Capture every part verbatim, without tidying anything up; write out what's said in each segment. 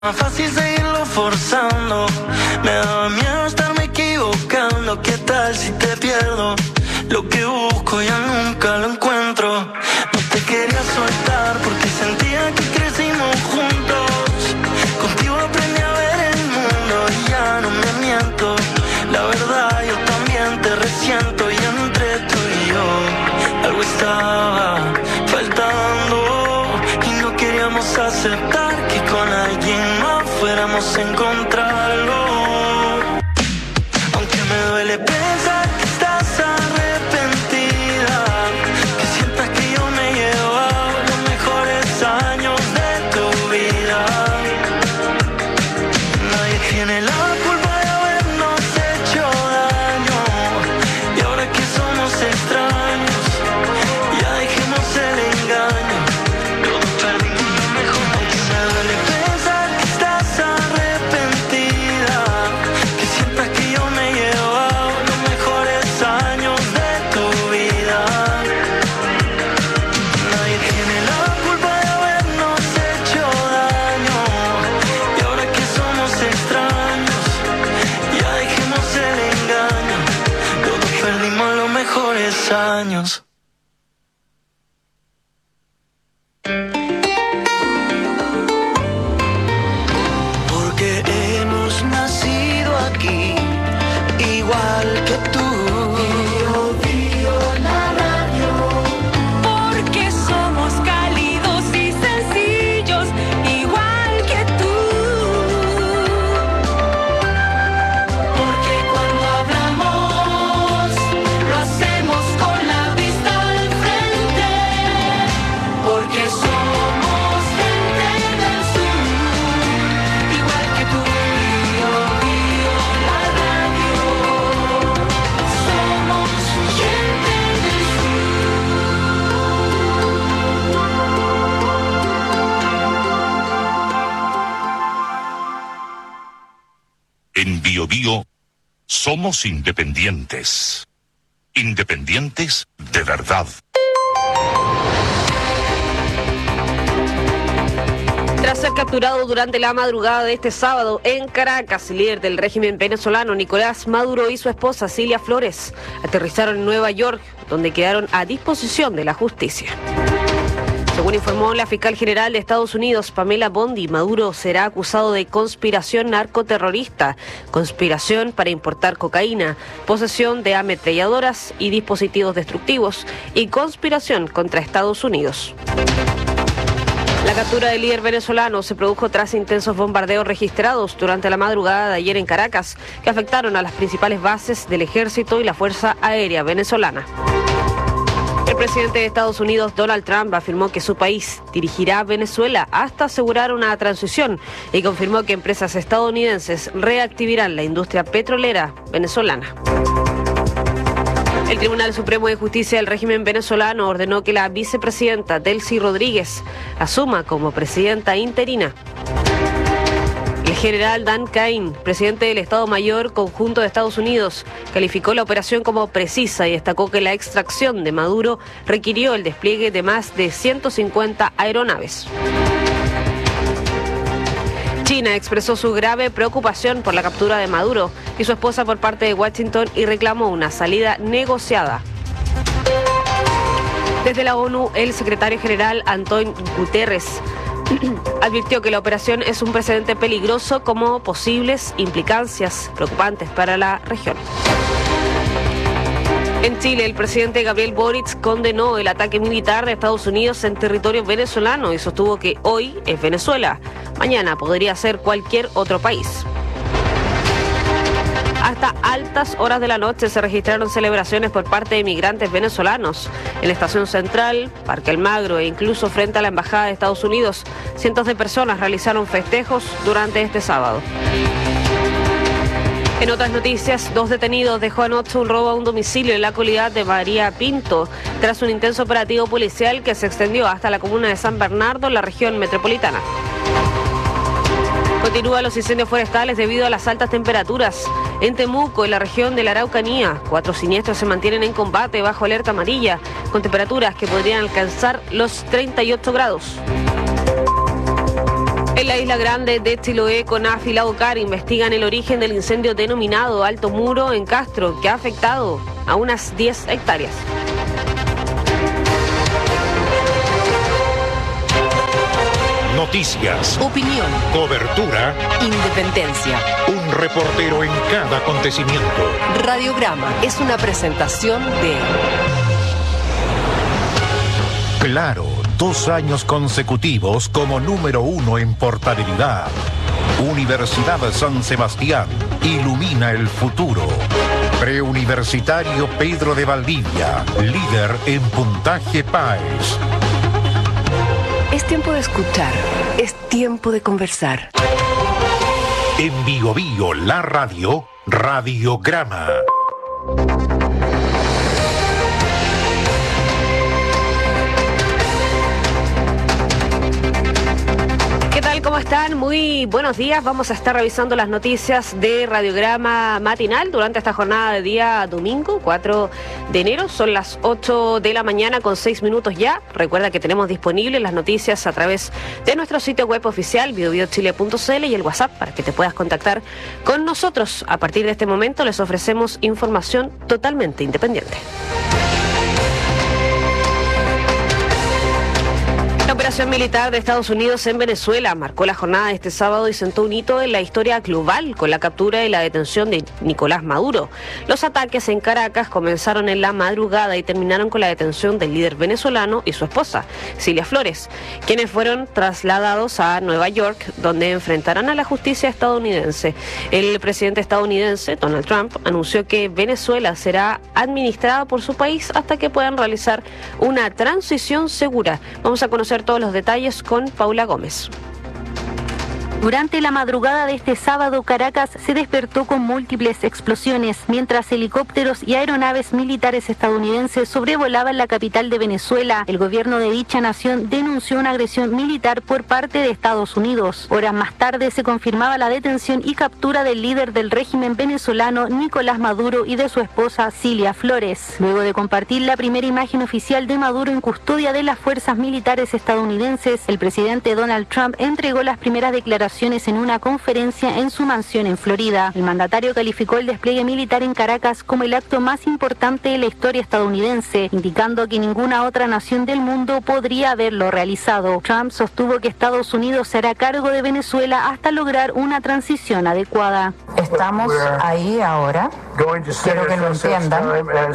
Más fácil seguirlo forzando. Me daba miedo estarme equivocando. ¿Qué tal si te pierdo? Lo que busco ya nunca lo encuentro. No te quería soltar porque sentía que crecimos juntos. Contigo aprendí a ver el mundo y ya no me miento. La verdad yo también te resiento y entre tú y yo algo estaba faltando y no queríamos aceptar que con alguien más fuéramos a encontrarlo. Aunque me duele pensar que estás arrepentida, que sientas que yo me he llevado los mejores años de tu vida. Nadie tiene la culpa de habernos hecho daño y ahora que somos extraños ya dejemos el engaño. Todos perdimos lo mejor. Aunque me duele pensar que estás arrepentida, que sientas que yo me he llevado los mejores años de tu vida. Nadie tiene la culpa de habernos hecho daño y ahora que somos extraños ya dejemos el engaño. Todos perdimos los mejores años. Porque hemos nacido aquí, igual que tú. Porque somos cálidos y sencillos, igual que tú. Porque cuando hablamos, lo hacemos con la vista al frente. Porque somos gente del sur, igual que tú. Yo, yo, la radio. Somos gente del En Bio Bio somos independientes. Independientes de verdad. Tras ser capturado durante la madrugada de este sábado en Caracas, el líder del régimen venezolano Nicolás Maduro y su esposa Cilia Flores aterrizaron en Nueva York, donde quedaron a disposición de la justicia. Según informó la fiscal general de Estados Unidos, Pamela Bondi, Maduro será acusado de conspiración narcoterrorista, conspiración para importar cocaína, posesión de ametralladoras y dispositivos destructivos y conspiración contra Estados Unidos. La captura del líder venezolano se produjo tras intensos bombardeos registrados durante la madrugada de ayer en Caracas, que afectaron a las principales bases del ejército y la Fuerza Aérea venezolana. El presidente de Estados Unidos, Donald Trump, afirmó que su país dirigirá a Venezuela hasta asegurar una transición y confirmó que empresas estadounidenses reactivarán la industria petrolera venezolana. El Tribunal Supremo de Justicia del régimen venezolano ordenó que la vicepresidenta Delcy Rodríguez asuma como presidenta interina. El general Dan Cain, presidente del Estado Mayor Conjunto de Estados Unidos, calificó la operación como precisa y destacó que la extracción de Maduro requirió el despliegue de más de ciento cincuenta aeronaves. China expresó su grave preocupación por la captura de Maduro y su esposa por parte de Washington y reclamó una salida negociada. Desde la ONU, el secretario general António Guterres advirtió que la operación es un precedente peligroso como posibles implicancias preocupantes para la región. En Chile, el presidente Gabriel Boric condenó el ataque militar de Estados Unidos en territorio venezolano y sostuvo que hoy es Venezuela, mañana podría ser cualquier otro país. Hasta altas horas de la noche se registraron celebraciones por parte de migrantes venezolanos. En la Estación Central, Parque Almagro e incluso frente a la Embajada de Estados Unidos, cientos de personas realizaron festejos durante este sábado. En otras noticias, dos detenidos dejó anoche un robo a un domicilio en la localidad de María Pinto, tras un intenso operativo policial que se extendió hasta la comuna de San Bernardo, en la región metropolitana. Continúan los incendios forestales debido a las altas temperaturas. En Temuco, en la región de la Araucanía, cuatro siniestros se mantienen en combate bajo alerta amarilla, con temperaturas que podrían alcanzar los treinta y ocho grados. En la Isla Grande de Chiloé, CONAF y la OCAR investigan el origen del incendio denominado Alto Muro en Castro, que ha afectado a unas diez hectáreas. Noticias, opinión, cobertura, independencia. Un reportero en cada acontecimiento. Radiograma es una presentación de Claro, dos años consecutivos como número uno en portabilidad. Universidad San Sebastián ilumina el futuro. Preuniversitario Pedro de Valdivia, líder en puntaje PAES. Es tiempo de escuchar, es tiempo de conversar. En Bio Bio, la radio, Radiograma. ¿Cómo están? Muy buenos días. Vamos a estar revisando las noticias de Radiograma Matinal durante esta jornada de día domingo, cuatro de enero. Son las ocho de la mañana con seis minutos ya. Recuerda que tenemos disponibles las noticias a través de nuestro sitio web oficial, bio bio chile punto c l, y el WhatsApp para que te puedas contactar con nosotros. A partir de este momento les ofrecemos información totalmente independiente. La operación militar de Estados Unidos en Venezuela marcó la jornada de este sábado y sentó un hito en la historia global con la captura y la detención de Nicolás Maduro. Los ataques en Caracas comenzaron en la madrugada y terminaron con la detención del líder venezolano y su esposa, Cilia Flores, quienes fueron trasladados a Nueva York, donde enfrentarán a la justicia estadounidense. El presidente estadounidense, Donald Trump, anunció que Venezuela será administrada por su país hasta que puedan realizar una transición segura. Vamos a conocer todos los detalles con Paula Gómez. Durante la madrugada de este sábado, Caracas se despertó con múltiples explosiones, mientras helicópteros y aeronaves militares estadounidenses sobrevolaban la capital de Venezuela. El gobierno de dicha nación denunció una agresión militar por parte de Estados Unidos. Horas más tarde se confirmaba la detención y captura del líder del régimen venezolano, Nicolás Maduro, y de su esposa, Cilia Flores. Luego de compartir la primera imagen oficial de Maduro en custodia de las fuerzas militares estadounidenses, el presidente Donald Trump entregó las primeras declaraciones en una conferencia en su mansión en Florida. El mandatario calificó el despliegue militar en Caracas como el acto más importante de la historia estadounidense, indicando que ninguna otra nación del mundo podría haberlo realizado. Trump sostuvo que Estados Unidos se hará cargo de Venezuela hasta lograr una transición adecuada. Estamos ahí ahora, quiero que lo entiendan,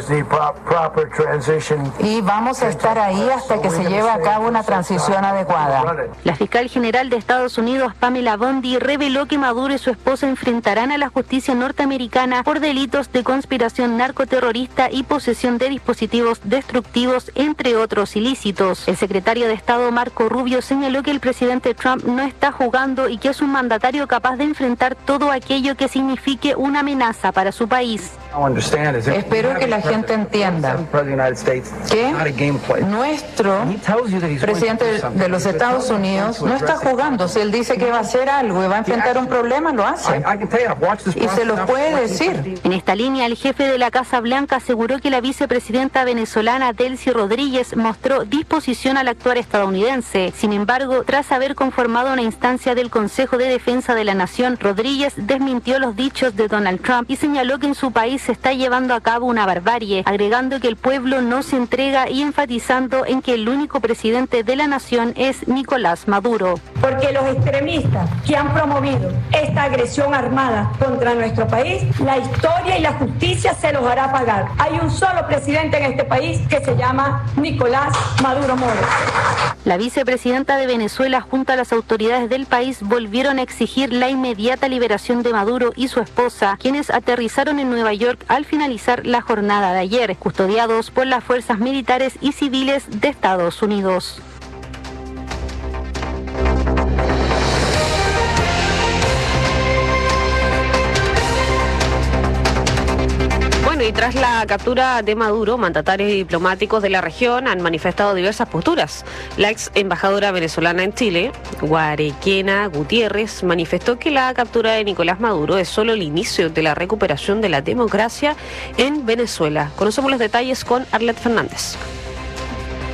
y vamos a estar ahí hasta que se lleve a cabo una transición adecuada. La fiscal general de Estados Unidos, Pamela Bondi, reveló que Maduro y su esposa enfrentarán a la justicia norteamericana por delitos de conspiración narcoterrorista y posesión de dispositivos destructivos, entre otros ilícitos. El secretario de Estado, Marco Rubio, señaló que el presidente Trump no está jugando y que es un mandatario capaz de enfrentar todo aquello que signifique una amenaza para su país. Espero que la gente entienda que nuestro presidente de los Estados Unidos no está jugando. Si él dice que va a hacer algo y va a enfrentar un problema, lo hace. Y se los puede decir. En esta línea, el jefe de la Casa Blanca aseguró que la vicepresidenta venezolana Delcy Rodríguez mostró disposición al actuar estadounidense. Sin embargo, tras haber conformado una instancia del Consejo de Defensa de la Nación, Rodríguez desmintió los dichos de Donald Trump y señaló que en su país se está llevando a cabo una barbarie, agregando que el pueblo no se entrega y enfatizando en que el único presidente de la nación es Nicolás Maduro. Porque los extremistas que han promovido esta agresión armada contra nuestro país, la historia y la justicia se los hará pagar. Hay un solo presidente en este país que se llama Nicolás Maduro Moro. La vicepresidenta de Venezuela junto a las autoridades del país volvieron a exigir la inmediata liberación de Maduro y su esposa, quienes aterrizaron en Nueva York al finalizar la jornada de ayer, custodiados por las fuerzas militares y civiles de Estados Unidos. Bueno, y tras la captura de Maduro, mandatarios y diplomáticos de la región han manifestado diversas posturas. La ex embajadora venezolana en Chile, Guarequena Gutiérrez, manifestó que la captura de Nicolás Maduro es solo el inicio de la recuperación de la democracia en Venezuela. Conocemos los detalles con Arlet Fernández.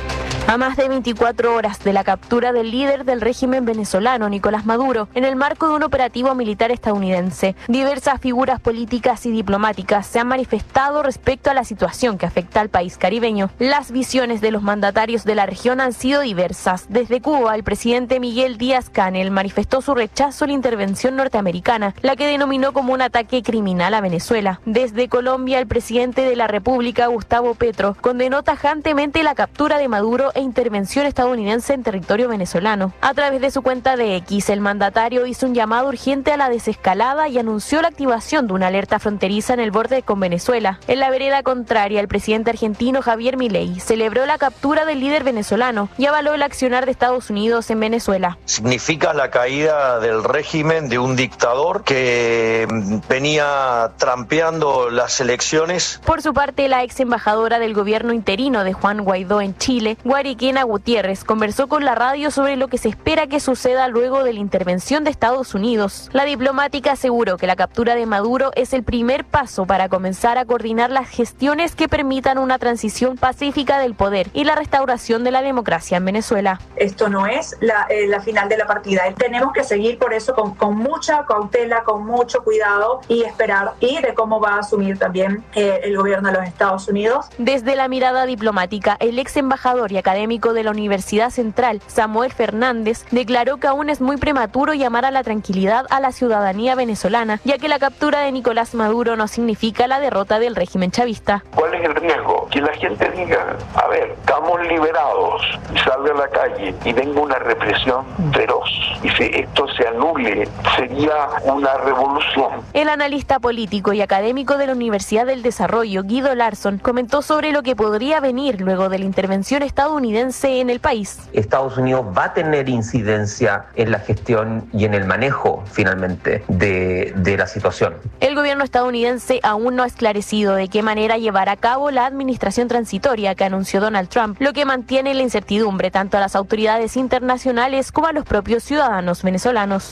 A más de veinticuatro horas de la captura del líder del régimen venezolano, Nicolás Maduro, en el marco de un operativo militar estadounidense, diversas figuras políticas y diplomáticas se han manifestado respecto a la situación que afecta al país caribeño. Las visiones de los mandatarios de la región han sido diversas. Desde Cuba, el presidente Miguel Díaz-Canel manifestó su rechazo a la intervención norteamericana, la que denominó como un ataque criminal a Venezuela. Desde Colombia, el presidente de la República, Gustavo Petro, condenó tajantemente la captura de Maduro e intervención estadounidense en territorio venezolano. A través de su cuenta de X, el mandatario hizo un llamado urgente a la desescalada y anunció la activación de una alerta fronteriza en el borde con Venezuela. En la vereda contraria, el presidente argentino Javier Milei celebró la captura del líder venezolano y avaló el accionar de Estados Unidos en Venezuela. Significa la caída del régimen de un dictador que venía trampeando las elecciones. Por su parte, la ex embajadora del gobierno interino de Juan Guaidó en Chile, Guariquena Gutiérrez, conversó con la radio sobre lo que se espera que suceda luego de la intervención de Estados Unidos. La diplomática aseguró que la captura de Maduro es el primer paso para comenzar a coordinar las gestiones que permitan una transición pacífica del poder y la restauración de la democracia en Venezuela. Esto no es la, eh, la final de la partida. Tenemos que seguir por eso con, con mucha cautela, con mucho cuidado y esperar y de cómo va a asumir también eh, el gobierno de los Estados Unidos. Desde la mirada diplomática, el ex embajador y académico de la Universidad Central, Samuel Fernández, declaró que aún es muy prematuro llamar a la tranquilidad a la ciudadanía venezolana, ya que la captura de Nicolás Maduro no significa la derrota del régimen chavista. ¿Cuál es el riesgo? Que la gente diga, a ver, estamos liberados, y salga a la calle y venga una represión feroz, y si esto se anule, sería una revolución. El analista político y académico de la Universidad del Desarrollo, Guido Larsson, comentó sobre lo que podría venir luego de la intervención estadounidense en el país. Estados Unidos va a tener incidencia en la gestión y en el manejo, finalmente, de, de la situación. El gobierno estadounidense aún no ha esclarecido de qué manera llevará a cabo la administración transitoria que anunció Donald Trump, lo que mantiene la incertidumbre tanto a las autoridades internacionales como a los propios ciudadanos venezolanos.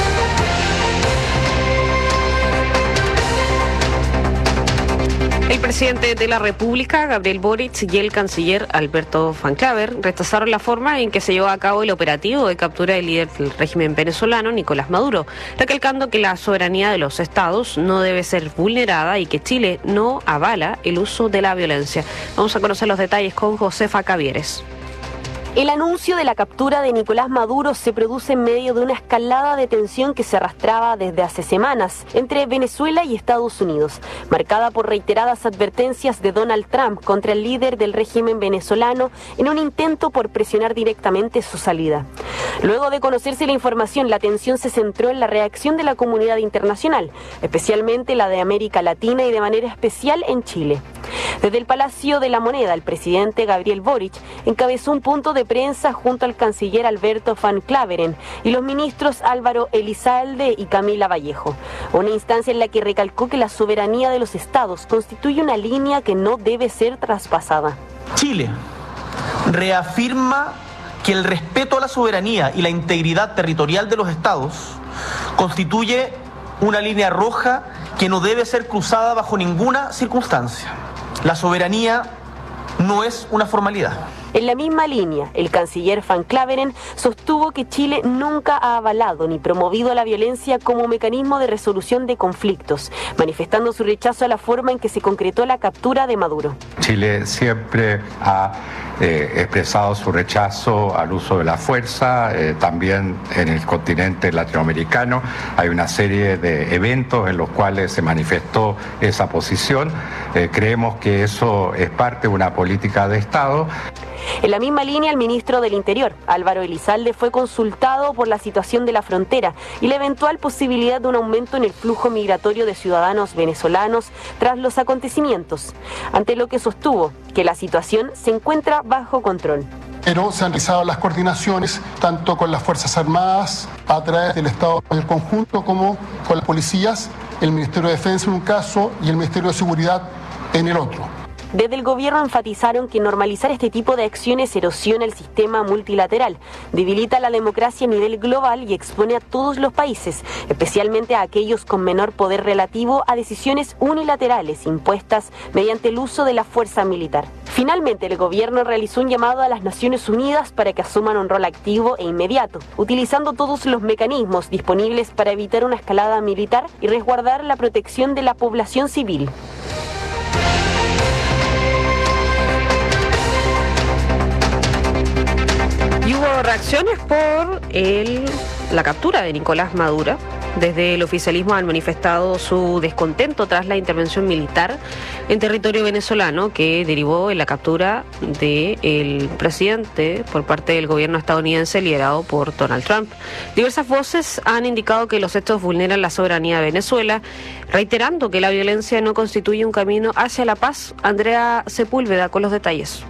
El presidente de la República, Gabriel Boric, y el canciller Alberto Van Claver rechazaron la forma en que se llevó a cabo el operativo de captura del líder del régimen venezolano, Nicolás Maduro, recalcando que la soberanía de los estados no debe ser vulnerada y que Chile no avala el uso de la violencia. Vamos a conocer los detalles con Josefa Cavieres. El anuncio de la captura de Nicolás Maduro se produce en medio de una escalada de tensión que se arrastraba desde hace semanas entre Venezuela y Estados Unidos, marcada por reiteradas advertencias de Donald Trump contra el líder del régimen venezolano en un intento por presionar directamente su salida. Luego de conocerse la información, la tensión se centró en la reacción de la comunidad internacional, especialmente la de América Latina y de manera especial en Chile. Desde el Palacio de la Moneda, el presidente Gabriel Boric encabezó un punto de prensa junto al canciller Alberto Van Claveren y los ministros Álvaro Elizalde y Camila Vallejo, una instancia en la que recalcó que la soberanía de los estados constituye una línea que no debe ser traspasada. Chile reafirma que el respeto a la soberanía y la integridad territorial de los estados constituye una línea roja que no debe ser cruzada bajo ninguna circunstancia. La soberanía no es una formalidad. En la misma línea, el canciller Van Claveren sostuvo que Chile nunca ha avalado ni promovido la violencia como mecanismo de resolución de conflictos, manifestando su rechazo a la forma en que se concretó la captura de Maduro. Chile siempre ha eh, expresado su rechazo al uso de la fuerza, eh, también en el continente latinoamericano hay una serie de eventos en los cuales se manifestó esa posición. Eh, creemos que eso es parte de una política de Estado. En la misma línea, el ministro del Interior, Álvaro Elizalde, fue consultado por la situación de la frontera y la eventual posibilidad de un aumento en el flujo migratorio de ciudadanos venezolanos tras los acontecimientos, ante lo que sostuvo que la situación se encuentra bajo control. Pero se han realizado las coordinaciones tanto con las Fuerzas Armadas a través del Estado en el conjunto como con las policías, el Ministerio de Defensa en un caso y el Ministerio de Seguridad en el otro. Desde el gobierno enfatizaron que normalizar este tipo de acciones erosiona el sistema multilateral, debilita la democracia a nivel global y expone a todos los países, especialmente a aquellos con menor poder relativo, a decisiones unilaterales impuestas mediante el uso de la fuerza militar. Finalmente, el gobierno realizó un llamado a las Naciones Unidas para que asuman un rol activo e inmediato, utilizando todos los mecanismos disponibles para evitar una escalada militar y resguardar la protección de la población civil. Y hubo reacciones por el, la captura de Nicolás Maduro. Desde el oficialismo han manifestado su descontento tras la intervención militar en territorio venezolano que derivó en la captura del presidente por parte del gobierno estadounidense liderado por Donald Trump. Diversas voces han indicado que los hechos vulneran la soberanía de Venezuela, reiterando que la violencia no constituye un camino hacia la paz. Andrea Sepúlveda con los detalles.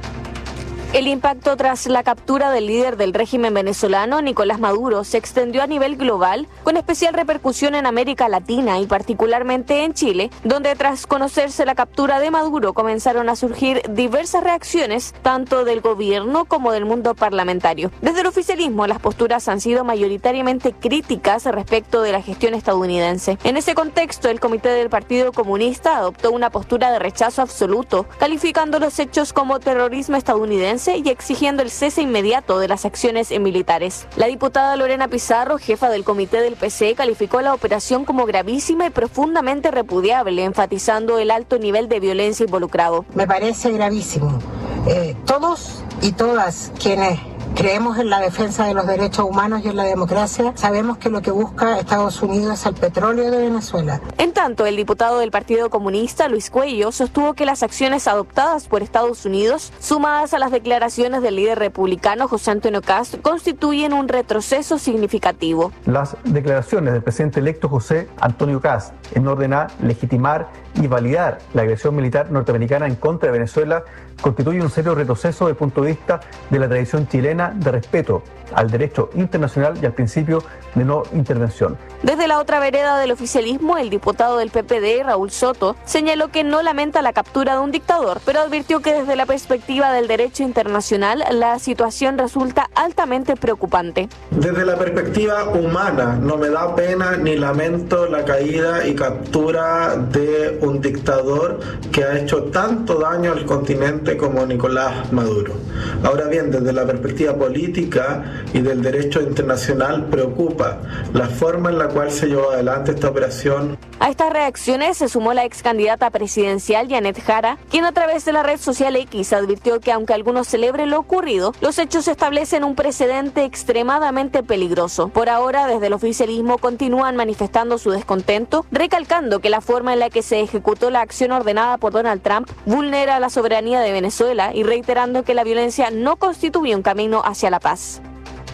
El impacto tras la captura del líder del régimen venezolano, Nicolás Maduro, se extendió a nivel global, con especial repercusión en América Latina y particularmente en Chile, donde tras conocerse la captura de Maduro comenzaron a surgir diversas reacciones, tanto del gobierno como del mundo parlamentario. Desde el oficialismo, las posturas han sido mayoritariamente críticas respecto de la gestión estadounidense. En ese contexto, el Comité del Partido Comunista adoptó una postura de rechazo absoluto, calificando los hechos como terrorismo estadounidense y exigiendo el cese inmediato de las acciones militares. La diputada Lorena Pizarro, jefa del comité del P C, calificó la operación como gravísima y profundamente repudiable, enfatizando el alto nivel de violencia involucrado. Me parece gravísimo. Eh, todos y todas quienes creemos en la defensa de los derechos humanos y en la democracia, sabemos que lo que busca Estados Unidos es el petróleo de Venezuela. En tanto, el diputado del Partido Comunista, Luis Cuello, sostuvo que las acciones adoptadas por Estados Unidos, sumadas a las declaraciones del líder republicano José Antonio Kast, constituyen un retroceso significativo. Las declaraciones del presidente electo José Antonio Kast en orden a legitimar y validar la agresión militar norteamericana en contra de Venezuela constituye un serio retroceso desde el punto de vista de la tradición chilena de respeto al derecho internacional y al principio de no intervención. Desde la otra vereda del oficialismo, el diputado del P P D, Raúl Soto, señaló que no lamenta la captura de un dictador, pero advirtió que desde la perspectiva del derecho internacional, la situación resulta altamente preocupante. Desde la perspectiva humana, no me da pena ni lamento la caída y captura de un dictador que ha hecho tanto daño al continente como Nicolás Maduro. Ahora bien, desde la perspectiva política y del derecho internacional, preocupa la forma en la cual se llevó adelante esta operación. A estas reacciones se sumó la ex candidata presidencial Janet Jara, quien a través de la red social X advirtió que aunque algunos celebren lo ocurrido, los hechos establecen un precedente extremadamente peligroso. Por ahora, desde el oficialismo continúan manifestando su descontento, recalcando que la forma en la que se ejecutó la acción ordenada por Donald Trump vulnera la soberanía de Venezuela y reiterando que la violencia no constituye un camino hacia la paz.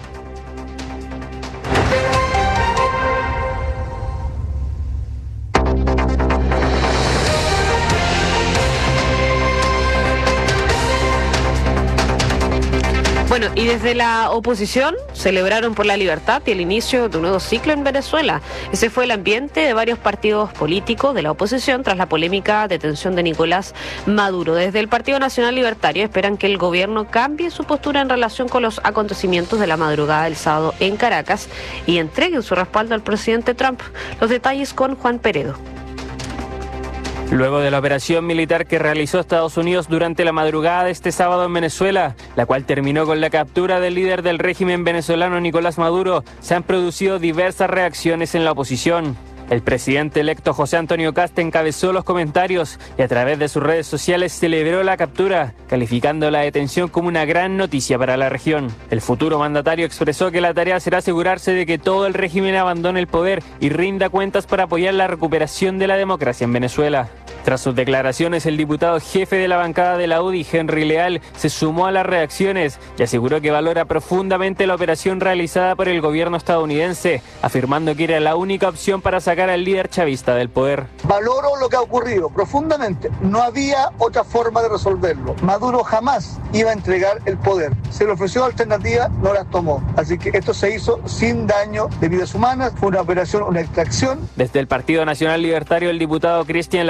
Bueno, y desde la oposición celebraron por la libertad y el inicio de un nuevo ciclo en Venezuela. Ese fue el ambiente de varios partidos políticos de la oposición tras la polémica detención de Nicolás Maduro. Desde el Partido Nacional Libertario esperan que el gobierno cambie su postura en relación con los acontecimientos de la madrugada del sábado en Caracas y entreguen su respaldo al presidente Trump. Los detalles con Juan Peredo. Luego de la operación militar que realizó Estados Unidos durante la madrugada de este sábado en Venezuela, la cual terminó con la captura del líder del régimen venezolano Nicolás Maduro, se han producido diversas reacciones en la oposición. El presidente electo José Antonio Kast encabezó los comentarios y a través de sus redes sociales celebró la captura, calificando la detención como una gran noticia para la región. El futuro mandatario expresó que la tarea será asegurarse de que todo el régimen abandone el poder y rinda cuentas para apoyar la recuperación de la democracia en Venezuela. Tras sus declaraciones, el diputado jefe de la bancada de la U D I, Henry Leal, se sumó a las reacciones y aseguró que valora profundamente la operación realizada por el gobierno estadounidense, afirmando que era la única opción para sacar al líder chavista del poder. Valoro lo que ha ocurrido profundamente. No había otra forma de resolverlo. Maduro jamás iba a entregar el poder. Se le ofreció alternativas, no las tomó. Así que esto se hizo sin daño de vidas humanas. Fue una operación, una extracción. Desde el Partido Nacional Libertario, el diputado Cristian Lavé lamentó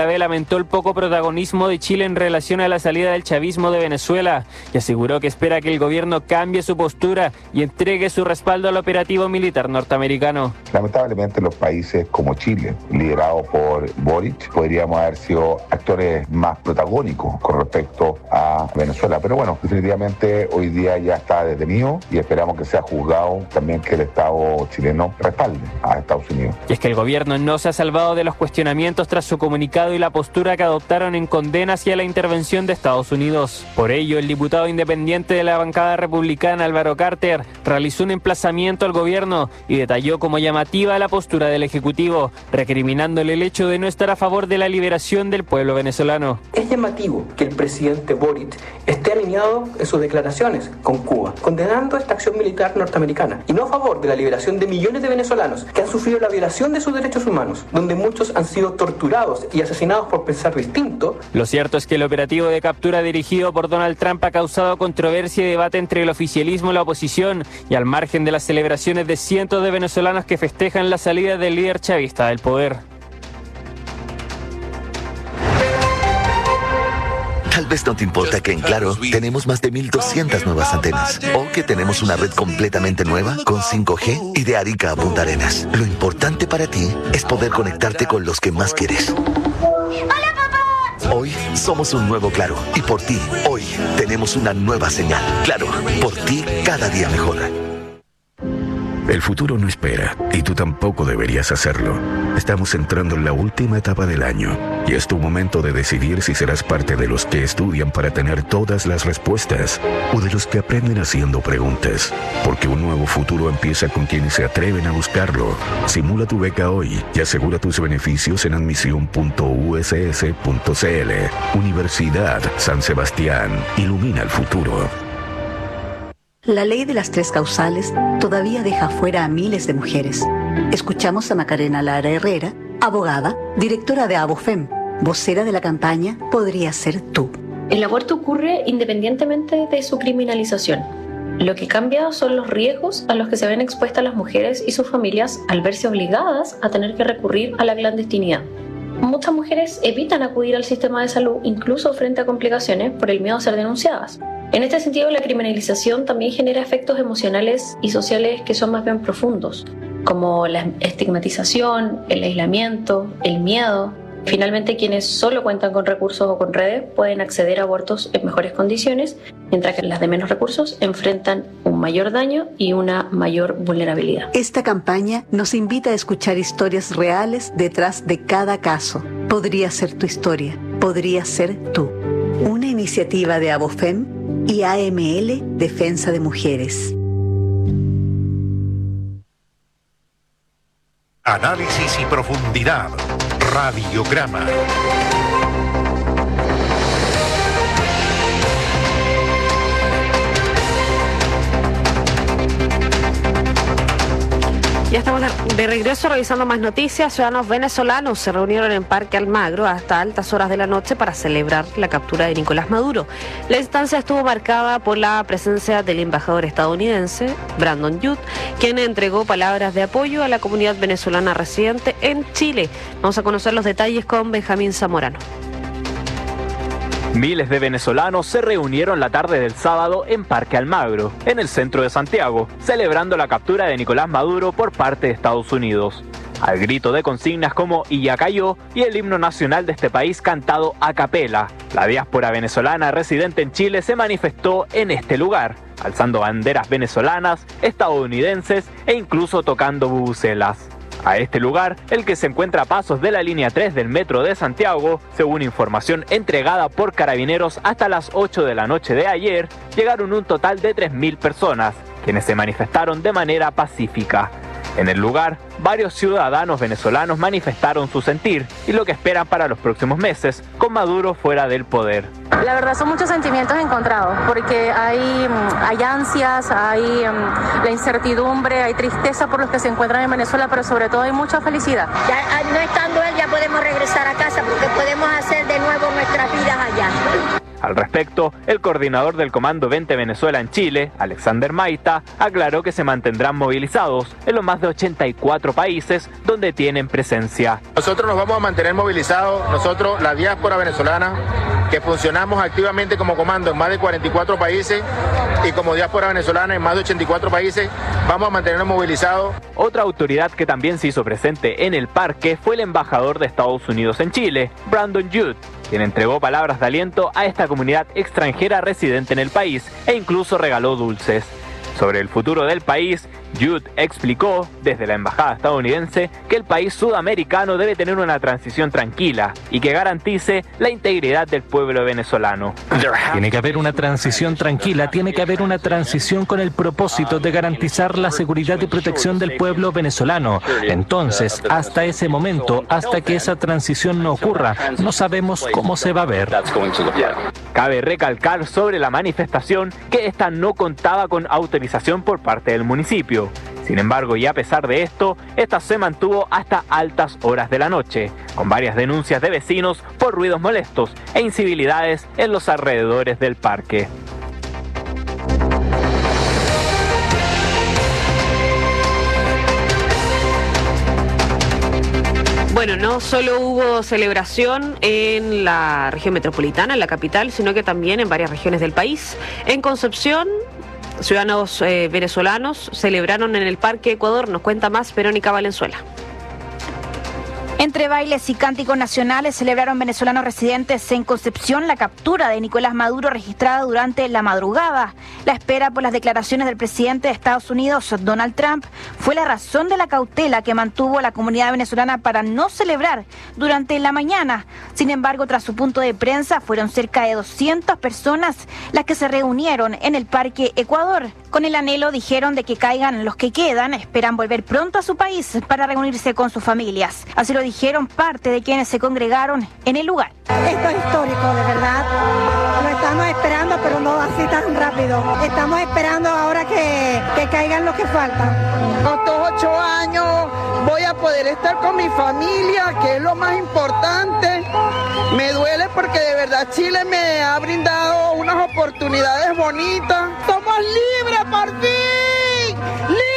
lamentó el poco protagonismo de Chile en relación a la salida del chavismo de Venezuela y aseguró que espera que el gobierno cambie su postura y entregue su respaldo al operativo militar norteamericano. Lamentablemente los países como Chile, liderado por Boric, podríamos haber sido actores más protagónicos con respecto a Venezuela. Pero bueno, definitivamente hoy día ya está detenido y esperamos que sea juzgado también, que el Estado chileno respalde a Estados Unidos. Y es que el gobierno no se ha salvado de los cuestionamientos tras su comunicado y la postura que adoptaron en condena hacia la intervención de Estados Unidos. Por ello, el diputado independiente de la bancada republicana, Álvaro Carter, realizó un emplazamiento al gobierno y detalló como llamativa la postura del Ejecutivo, recriminándole el hecho de no estar a favor de la liberación del pueblo venezolano. Es llamativo que el presidente Boric esté alineado en sus declaraciones con Cuba, condenando esta acción militar norteamericana y no a favor de la liberación de millones de venezolanos que han sufrido la violación de sus derechos humanos, donde muchos han sido torturados y asesinados por pensar distinto. Lo cierto es que el operativo de captura dirigido por Donald Trump ha causado controversia y debate entre el oficialismo y la oposición, y al margen de las celebraciones de cientos de venezolanos que festejan la salida del líder chavista del poder. Tal vez no te importa que en Claro tenemos más de mil doscientas nuevas antenas o que tenemos una red completamente nueva con cinco G y de Arica a Punta Arenas. Lo importante para ti es poder conectarte con los que más quieres. ¡Hola, papá! Hoy somos un nuevo Claro y por ti, hoy tenemos una nueva señal. Claro, por ti cada día mejor. El futuro no espera, y tú tampoco deberías hacerlo. Estamos entrando en la última etapa del año, y es tu momento de decidir si serás parte de los que estudian para tener todas las respuestas, o de los que aprenden haciendo preguntas. Porque un nuevo futuro empieza con quienes se atreven a buscarlo. Simula tu beca hoy y asegura tus beneficios en admisión punto u s s punto c l. Universidad San Sebastián. Ilumina el futuro. La ley de las tres causales todavía deja fuera a miles de mujeres. Escuchamos a Macarena Lara Herrera, abogada, directora de Abofem, vocera de la campaña Podría Ser Tú. El aborto ocurre independientemente de su criminalización. Lo que cambia son los riesgos a los que se ven expuestas las mujeres y sus familias al verse obligadas a tener que recurrir a la clandestinidad. Muchas mujeres evitan acudir al sistema de salud incluso frente a complicaciones por el miedo a ser denunciadas. En este sentido, la criminalización también genera efectos emocionales y sociales que son más bien profundos, como la estigmatización, el aislamiento, el miedo. Finalmente, quienes solo cuentan con recursos o con redes pueden acceder a abortos en mejores condiciones, mientras que las de menos recursos enfrentan un mayor daño y una mayor vulnerabilidad. Esta campaña nos invita a escuchar historias reales detrás de cada caso. Podría ser tu historia, podría ser tú. Una iniciativa de Abofem y A M L Defensa de Mujeres. Análisis y profundidad. Radiograma. Ya estamos de regreso revisando más noticias. Ciudadanos venezolanos se reunieron en Parque Almagro hasta altas horas de la noche para celebrar la captura de Nicolás Maduro. La instancia estuvo marcada por la presencia del embajador estadounidense, Brandon Youth, quien entregó palabras de apoyo a la comunidad venezolana residente en Chile. Vamos a conocer los detalles con Benjamín Zamorano. Miles de venezolanos se reunieron la tarde del sábado en Parque Almagro, en el centro de Santiago, celebrando la captura de Nicolás Maduro por parte de Estados Unidos. Al grito de consignas como "Y ya cayó" y el himno nacional de este país cantado a capela, la diáspora venezolana residente en Chile se manifestó en este lugar, alzando banderas venezolanas, estadounidenses e incluso tocando bubucelas. A este lugar, el que se encuentra a pasos de la línea tres del metro de Santiago, según información entregada por Carabineros hasta las ocho de la noche de ayer, llegaron un total de tres mil personas, quienes se manifestaron de manera pacífica. En el lugar, varios ciudadanos venezolanos manifestaron su sentir y lo que esperan para los próximos meses, con Maduro fuera del poder. La verdad son muchos sentimientos encontrados, porque hay, hay ansias, hay um, la incertidumbre, hay tristeza por los que se encuentran en Venezuela, pero sobre todo hay mucha felicidad. Ya, no estando él, ya podemos regresar a casa porque podemos hacer de nuevo nuestras vidas allá. Al respecto, el coordinador del Comando veinte Venezuela en Chile, Alexander Maita, aclaró que se mantendrán movilizados en los más de ochenta y cuatro países donde tienen presencia. Nosotros nos vamos a mantener movilizados, nosotros, la diáspora venezolana, que funcionamos activamente como comando en más de cuarenta y cuatro países y como diáspora venezolana en más de ochenta y cuatro países, vamos a mantenernos movilizados. Otra autoridad que también se hizo presente en el parque fue el embajador de Estados Unidos en Chile, Brandon Judd, quien entregó palabras de aliento a esta comunidad extranjera residente en el país e incluso regaló dulces. Sobre el futuro del país, Judd explicó desde la embajada estadounidense que el país sudamericano debe tener una transición tranquila y que garantice la integridad del pueblo venezolano. Tiene que haber una transición tranquila, tiene que haber una transición con el propósito de garantizar la seguridad y protección del pueblo venezolano. Entonces, hasta ese momento, hasta que esa transición no ocurra, no sabemos cómo se va a ver. Cabe recalcar sobre la manifestación que esta no contaba con autorización por parte del municipio. Sin embargo, y a pesar de esto, esta se mantuvo hasta altas horas de la noche, con varias denuncias de vecinos por ruidos molestos e incivilidades en los alrededores del parque. Bueno, no solo hubo celebración en la región metropolitana, en la capital, sino que también en varias regiones del país. En Concepción, ciudadanos eh, venezolanos celebraron en el Parque Ecuador. Nos cuenta más Verónica Valenzuela. Entre bailes y cánticos nacionales celebraron venezolanos residentes en Concepción la captura de Nicolás Maduro registrada durante la madrugada. La espera por las declaraciones del presidente de Estados Unidos, Donald Trump, fue la razón de la cautela que mantuvo la comunidad venezolana para no celebrar durante la mañana. Sin embargo, tras su punto de prensa, fueron cerca de doscientas personas las que se reunieron en el Parque Ecuador. Con el anhelo, dijeron, de que caigan los que quedan, esperan volver pronto a su país para reunirse con sus familias. Así lo dijeron parte de quienes se congregaron en el lugar. Esto es histórico, de verdad. Lo estamos esperando, pero no así tan rápido. Estamos esperando ahora que, que caigan los que faltan. Estos ocho años voy a poder estar con mi familia, que es lo más importante. Me duele porque de verdad Chile me ha brindado unas oportunidades bonitas. ¡Somos libres por fin! ¡Libres!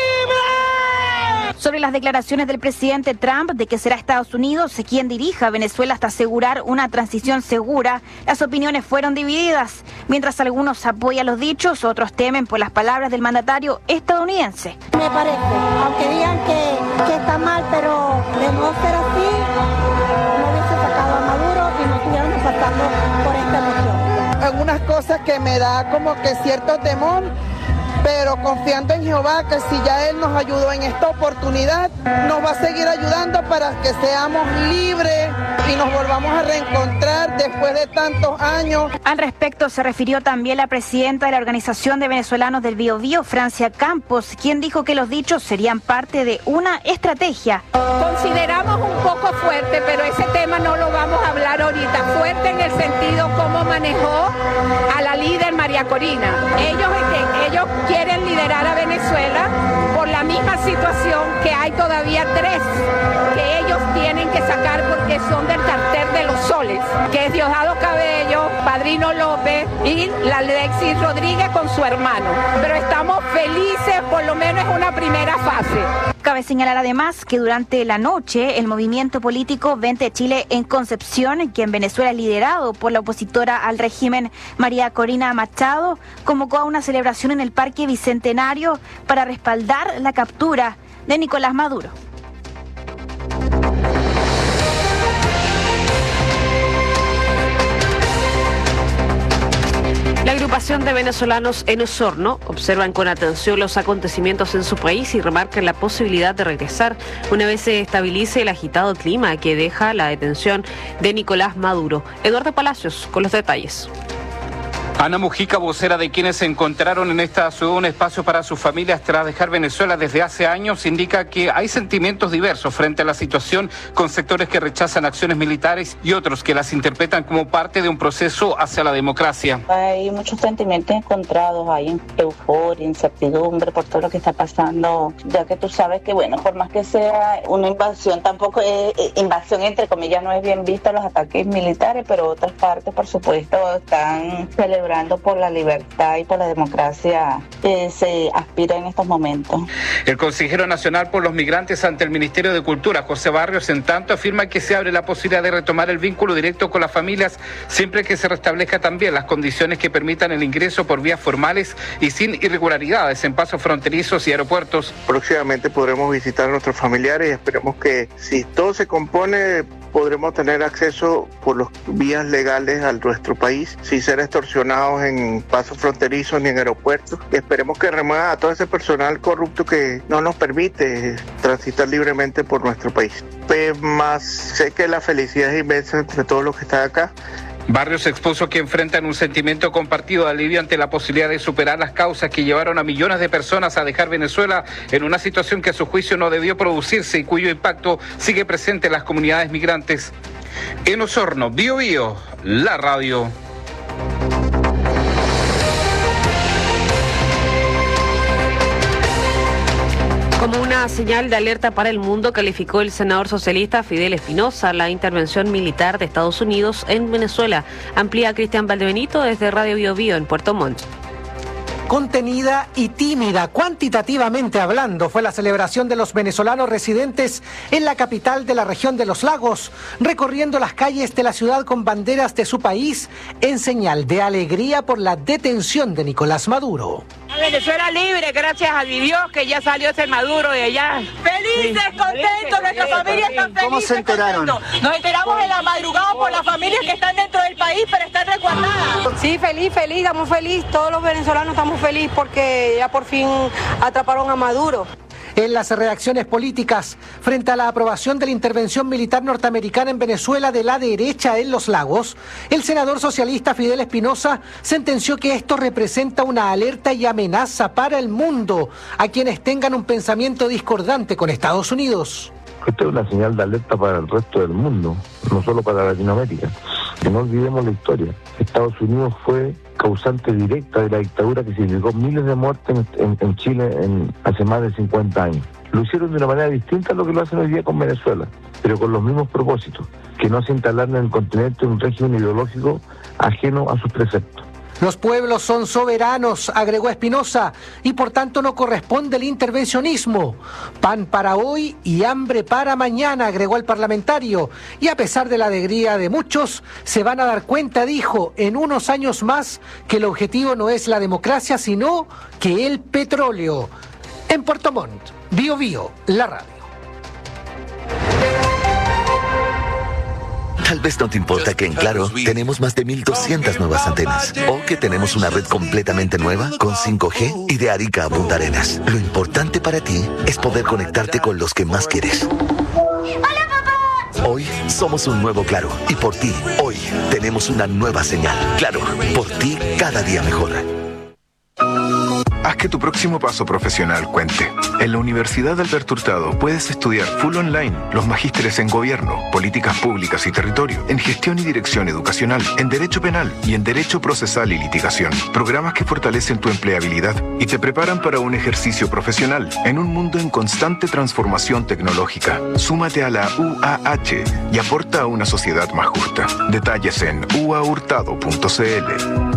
Sobre las declaraciones del presidente Trump de que será Estados Unidos quien dirija a Venezuela hasta asegurar una transición segura, las opiniones fueron divididas. Mientras algunos apoyan los dichos, otros temen por las palabras del mandatario estadounidense. Me parece, aunque digan que, que está mal, pero de no ser así, no hubiese sacado a Maduro y no estuviéramos pasando por esta emoción. Algunas cosas que me da como que cierto temor, pero confiando en Jehová que si ya Él nos ayudó en esta oportunidad, nos va a seguir ayudando para que seamos libres y nos volvamos a reencontrar después de tantos años. Al respecto se refirió también la presidenta de la Organización de Venezolanos del Biobío, Francia Campos, quien dijo que los dichos serían parte de una estrategia. Consideramos un poco fuerte, pero ese tema no lo vamos a hablar ahorita. Fuerte en el sentido cómo manejó a la líder María Corina. Ellos, ellos quieren liderar a Venezuela por la misma situación que hay todavía tres que ellos tienen que sacar porque son del cartel de los soles, que es Diosdado Cabello, Padrino López y la Alexis Rodríguez con su hermano. Pero estamos felices, por lo menos es una primera fase. Cabe señalar además que durante la noche el movimiento político veinte Chile en Concepción, que en Venezuela es liderado por la opositora al régimen María Corina Machado, convocó a una celebración en el Parque Bicentenario para respaldar la captura de Nicolás Maduro. La agrupación de venezolanos en Osorno observan con atención los acontecimientos en su país y remarcan la posibilidad de regresar una vez se estabilice el agitado clima que deja la detención de Nicolás Maduro. Eduardo Palacios con los detalles. Ana Mujica, vocera de quienes encontraron en esta ciudad un espacio para sus familias tras dejar Venezuela desde hace años, indica que hay sentimientos diversos frente a la situación, con sectores que rechazan acciones militares y otros que las interpretan como parte de un proceso hacia la democracia. Hay muchos sentimientos encontrados, hay euforia, incertidumbre por todo lo que está pasando, ya que tú sabes que, bueno, por más que sea una invasión, tampoco es invasión, entre comillas, no es bien vista los ataques militares, pero otras partes, por supuesto, están celebrando por la libertad y por la democracia que se aspira en estos momentos. El consejero nacional por los migrantes ante el Ministerio de Cultura, José Barrios, en tanto, afirma que se abre la posibilidad de retomar el vínculo directo con las familias siempre que se restablezca también las condiciones que permitan el ingreso por vías formales y sin irregularidades en pasos fronterizos y aeropuertos. Próximamente podremos visitar a nuestros familiares y esperemos que, si todo se compone, podremos tener acceso por las vías legales a nuestro país sin ser extorsionados en pasos fronterizos ni en aeropuertos. Y esperemos que remueva a todo ese personal corrupto que no nos permite transitar libremente por nuestro país. Pues más sé que la felicidad es inmensa entre todos los que están acá. Barrios expuso que enfrentan un sentimiento compartido de alivio ante la posibilidad de superar las causas que llevaron a millones de personas a dejar Venezuela en una situación que a su juicio no debió producirse y cuyo impacto sigue presente en las comunidades migrantes. En Osorno, Bio Bio, la radio. Como una señal de alerta para el mundo, calificó el senador socialista Fidel Espinosa la intervención militar de Estados Unidos en Venezuela. Amplía Cristian Valdebenito desde Radio Bio Bio en Puerto Montt. Contenida y tímida, cuantitativamente hablando, fue la celebración de los venezolanos residentes en la capital de la región de los lagos, recorriendo las calles de la ciudad con banderas de su país en señal de alegría por la detención de Nicolás Maduro. Venezuela libre, gracias a mi Dios que ya salió ese Maduro de allá. Felices, sí. contentos, nuestra familia está feliz. ¿Cómo se enteraron? Contentos. Nos enteramos en la madrugada por las familias que están dentro del país, pero están resguardadas. Sí, feliz, feliz, estamos felices, todos los venezolanos estamos felices porque ya por fin atraparon a Maduro. En las reacciones políticas frente a la aprobación de la intervención militar norteamericana en Venezuela de la derecha en los lagos, el senador socialista Fidel Espinosa sentenció que esto representa una alerta y amenaza para el mundo a quienes tengan un pensamiento discordante con Estados Unidos. Esto es una señal de alerta para el resto del mundo, no solo para Latinoamérica. Que no olvidemos la historia. Estados Unidos fue causante directa de la dictadura que significó miles de muertes en, en, en Chile en, hace más de cincuenta años. Lo hicieron de una manera distinta a lo que lo hacen hoy día con Venezuela, pero con los mismos propósitos, que no se instalaran en el continente un régimen ideológico ajeno a sus preceptos. Los pueblos son soberanos, agregó Espinosa, y por tanto no corresponde el intervencionismo. Pan para hoy y hambre para mañana, agregó el parlamentario. Y a pesar de la alegría de muchos, se van a dar cuenta, dijo, en unos años más, que el objetivo no es la democracia, sino que el petróleo. En Puerto Montt, Bio Bio, la radio. Tal vez no te importa que en Claro tenemos más de mil doscientas nuevas antenas o que tenemos una red completamente nueva con cinco G y de Arica a Punta Arenas. Lo importante para ti es poder conectarte con los que más quieres. ¡Hola, papá! Hoy somos un nuevo Claro y por ti, hoy tenemos una nueva señal. Claro, por ti cada día mejor. Haz que tu próximo paso profesional cuente. En la Universidad Alberto Hurtado puedes estudiar full online los magísteres en Gobierno, Políticas Públicas y Territorio, en Gestión y Dirección Educacional, en Derecho Penal y en Derecho Procesal y Litigación. Programas que fortalecen tu empleabilidad y te preparan para un ejercicio profesional en un mundo en constante transformación tecnológica. Súmate a la U A H y aporta a una sociedad más justa. Detalles en u a hurtado punto c l.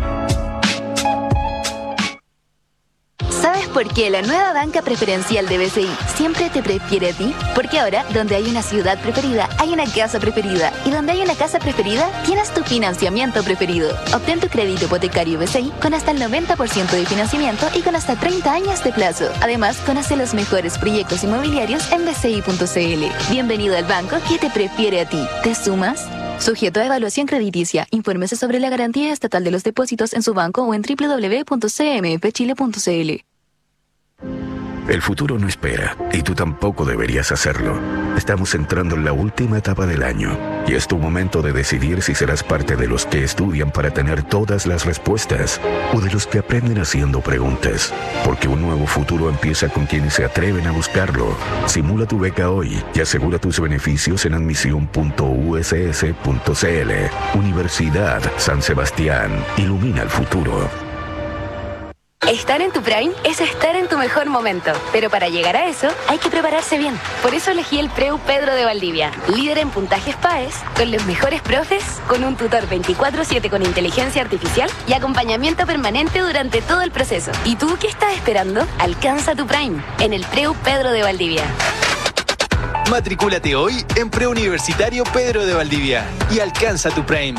¿Sabes por qué la nueva banca preferencial de B C I siempre te prefiere a ti? Porque ahora, donde hay una ciudad preferida, hay una casa preferida. Y donde hay una casa preferida, tienes tu financiamiento preferido. Obtén tu crédito hipotecario B C I con hasta el noventa por ciento de financiamiento y con hasta treinta años de plazo. Además, conoce los mejores proyectos inmobiliarios en b c i punto c l. Bienvenido al banco que te prefiere a ti. ¿Te sumas? Sujeto a evaluación crediticia. Infórmese sobre la garantía estatal de los depósitos en su banco o en w w w punto c m f chile punto c l. El futuro no espera, y tú tampoco deberías hacerlo. Estamos entrando en la última etapa del año, y es tu momento de decidir si serás parte de los que estudian para tener todas las respuestas, o de los que aprenden haciendo preguntas. Porque un nuevo futuro empieza con quienes se atreven a buscarlo. Simula tu beca hoy y asegura tus beneficios en admisión punto u s s punto c l. Universidad San Sebastián. Ilumina el futuro. Estar en tu Prime es estar en tu mejor momento, pero para llegar a eso hay que prepararse bien. Por eso elegí el Preu Pedro de Valdivia, líder en puntajes P A E S, con los mejores profes, con un tutor veinticuatro siete con inteligencia artificial y acompañamiento permanente durante todo el proceso. ¿Y tú qué estás esperando? Alcanza tu Prime en el Preu Pedro de Valdivia. Matricúlate hoy en Preuniversitario Pedro de Valdivia y alcanza tu Prime.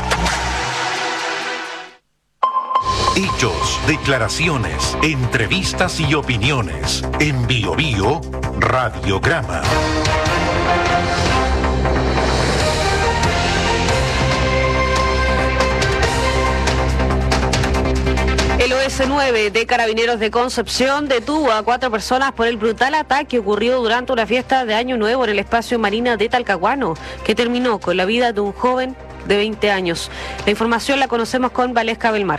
Hechos, declaraciones, entrevistas y opiniones. En Bio Bio, Radiograma. El O S nueve de Carabineros de Concepción detuvo a cuatro personas por el brutal ataque ocurrido durante una fiesta de Año Nuevo en el espacio Marina de Talcahuano, que terminó con la vida de un joven de veinte años. La información la conocemos con Valesca Belmar.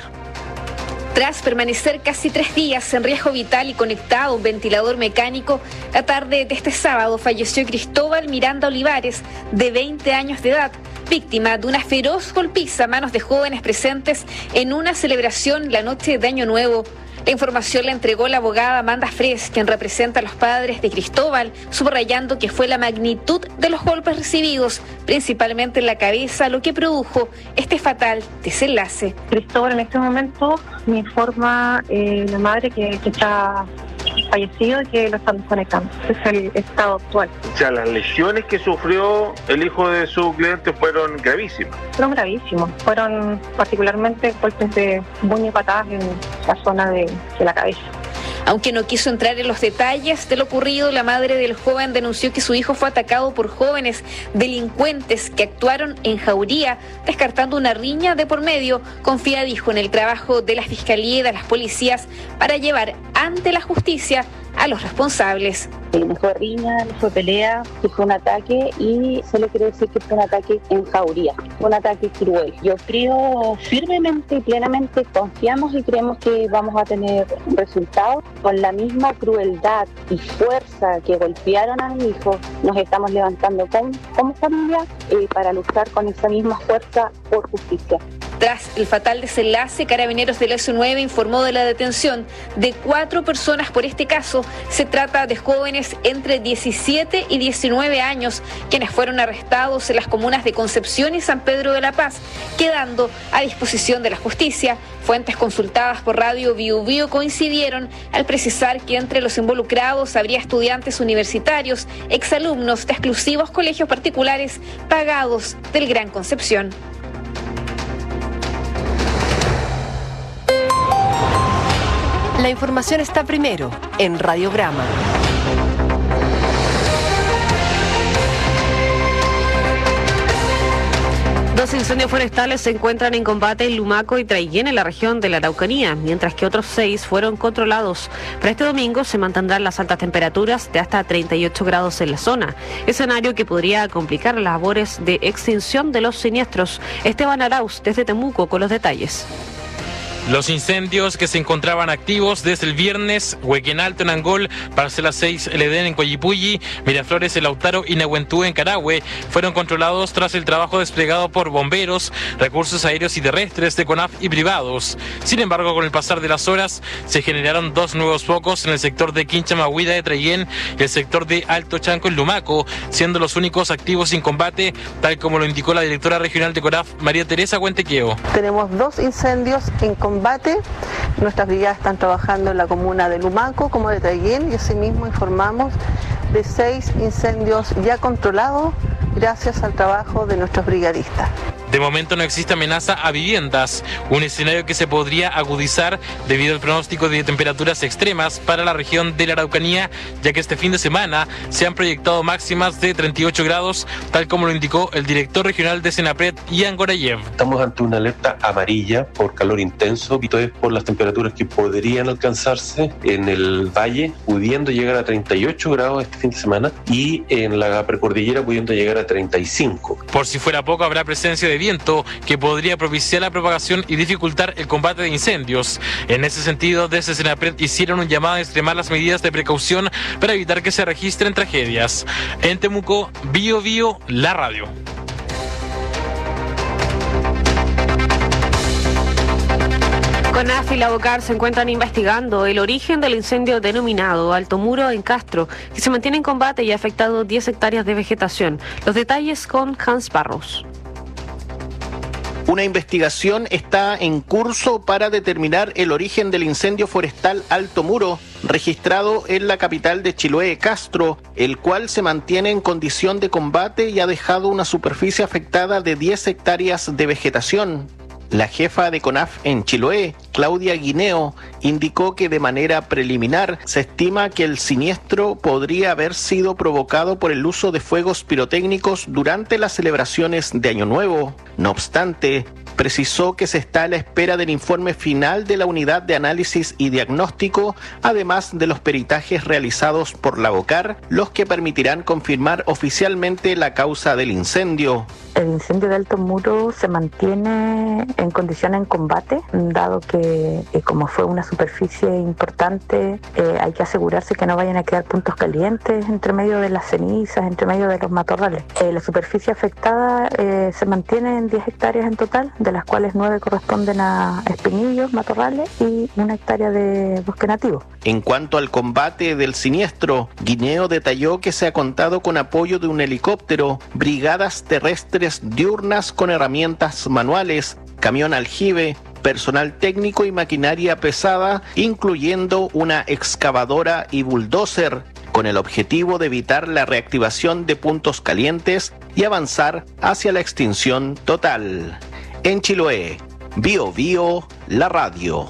Tras permanecer casi tres días en riesgo vital y conectado a un ventilador mecánico, la tarde de este sábado falleció Cristóbal Miranda Olivares, de veinte años de edad, víctima de una feroz golpiza a manos de jóvenes presentes en una celebración la noche de Año Nuevo. La información la entregó la abogada Amanda Fres, quien representa a los padres de Cristóbal, subrayando que fue la magnitud de los golpes recibidos, principalmente en la cabeza, lo que produjo este fatal desenlace. Cristóbal, en este momento me informa eh, la madre que, que está fallecido y que lo están desconectando. Ese es el estado actual. O sea, las lesiones que sufrió el hijo de su cliente fueron gravísimas. Fueron gravísimos. Fueron particularmente golpes de puño y patadas en la zona de, de la cabeza. Aunque no quiso entrar en los detalles de lo ocurrido, la madre del joven denunció que su hijo fue atacado por jóvenes delincuentes que actuaron en Jauría, descartando una riña de por medio. Confía, dijo, en el trabajo de la Fiscalía y de las policías para llevar ante la justicia a los responsables. No fue riña, no fue pelea, que fue un ataque y solo quiero decir que fue un ataque en Jauría, un ataque cruel. Yo creo firmemente y plenamente, confiamos y creemos que vamos a tener resultados. Con la misma crueldad y fuerza que golpearon a mi hijo, nos estamos levantando con, como familia eh, para luchar con esa misma fuerza por justicia. Tras el fatal desenlace, Carabineros del O S nueve informó de la detención de cuatro personas por este caso. Se trata de jóvenes entre diecisiete y diecinueve años, quienes fueron arrestados en las comunas de Concepción y San Pedro de la Paz, quedando a disposición de la justicia. Fuentes consultadas por Radio Bio Bio coincidieron al precisar que entre los involucrados habría estudiantes universitarios, exalumnos de exclusivos colegios particulares pagados del Gran Concepción. La información está primero en Radiograma. Dos incendios forestales se encuentran en combate en Lumaco y Traiguén, en la región de la Araucanía, mientras que otros seis fueron controlados. Para este domingo se mantendrán las altas temperaturas de hasta treinta y ocho grados en la zona, escenario que podría complicar las labores de extinción de los siniestros. Esteban Arauz, desde Temuco, con los detalles. Los incendios que se encontraban activos desde el viernes, Huequén Alto en Angol, Parcela seis El Edén en Coyipulli, Miraflores, El Lautaro y Nahuentú en Carahue, fueron controlados tras el trabajo desplegado por bomberos, recursos aéreos y terrestres de CONAF y privados. Sin embargo, con el pasar de las horas, se generaron dos nuevos focos en el sector de Quinchamahuida de Traiguén y el sector de Alto Chanco en Lumaco, siendo los únicos activos sin combate, tal como lo indicó la directora regional de CONAF, María Teresa Huentequeo. Tenemos dos incendios en combate. Nuestras brigadas están trabajando en la comuna de Lumaco como de Traiguén y asimismo informamos de seis incendios ya controlados gracias al trabajo de nuestros brigadistas. De momento no existe amenaza a viviendas, un escenario que se podría agudizar debido al pronóstico de temperaturas extremas para la región de la Araucanía, ya que este fin de semana se han proyectado máximas de treinta y ocho grados, tal como lo indicó el director regional de Senapred, Ian Gorayev. Estamos ante una alerta amarilla por calor intenso, y todo es por las temperaturas que podrían alcanzarse en el valle, pudiendo llegar a treinta y ocho grados este fin de semana, y en la precordillera pudiendo llegar a treinta y cinco. Por si fuera poco, habrá presencia de viento que podría propiciar la propagación y dificultar el combate de incendios. En ese sentido, desde Senapred hicieron un llamado a extremar las medidas de precaución para evitar que se registren tragedias. En Temuco, Bio Bio, la radio. CONAF y la BOCAR se encuentran investigando el origen del incendio denominado Alto Muro en Castro, que se mantiene en combate y ha afectado diez hectáreas de vegetación. Los detalles con Hans Barros. Una investigación está en curso para determinar el origen del incendio forestal Alto Muro, registrado en la capital de Chiloé, Castro, el cual se mantiene en condición de combate y ha dejado una superficie afectada de diez hectáreas de vegetación. La jefa de CONAF en Chiloé, Claudia Guineo, indicó que de manera preliminar se estima que el siniestro podría haber sido provocado por el uso de fuegos pirotécnicos durante las celebraciones de Año Nuevo. No obstante, precisó que se está a la espera del informe final de la Unidad de Análisis y Diagnóstico, además de los peritajes realizados por la BOCAR, los que permitirán confirmar oficialmente la causa del incendio. El incendio de Alto Muro se mantiene en condiciones en combate, dado que eh, como fue una superficie importante, eh, hay que asegurarse que no vayan a quedar puntos calientes entre medio de las cenizas, entre medio de los matorrales. Eh, la superficie afectada eh, se mantiene en diez hectáreas en total, de las cuales nueve corresponden a espinillos, matorrales y una hectárea de bosque nativo. En cuanto al combate del siniestro, Guineo detalló que se ha contado con apoyo de un helicóptero, brigadas terrestres diurnas con herramientas manuales, camión aljibe, personal técnico y maquinaria pesada, incluyendo una excavadora y bulldozer, con el objetivo de evitar la reactivación de puntos calientes y avanzar hacia la extinción total. En Chiloé, Bio Bio, la radio.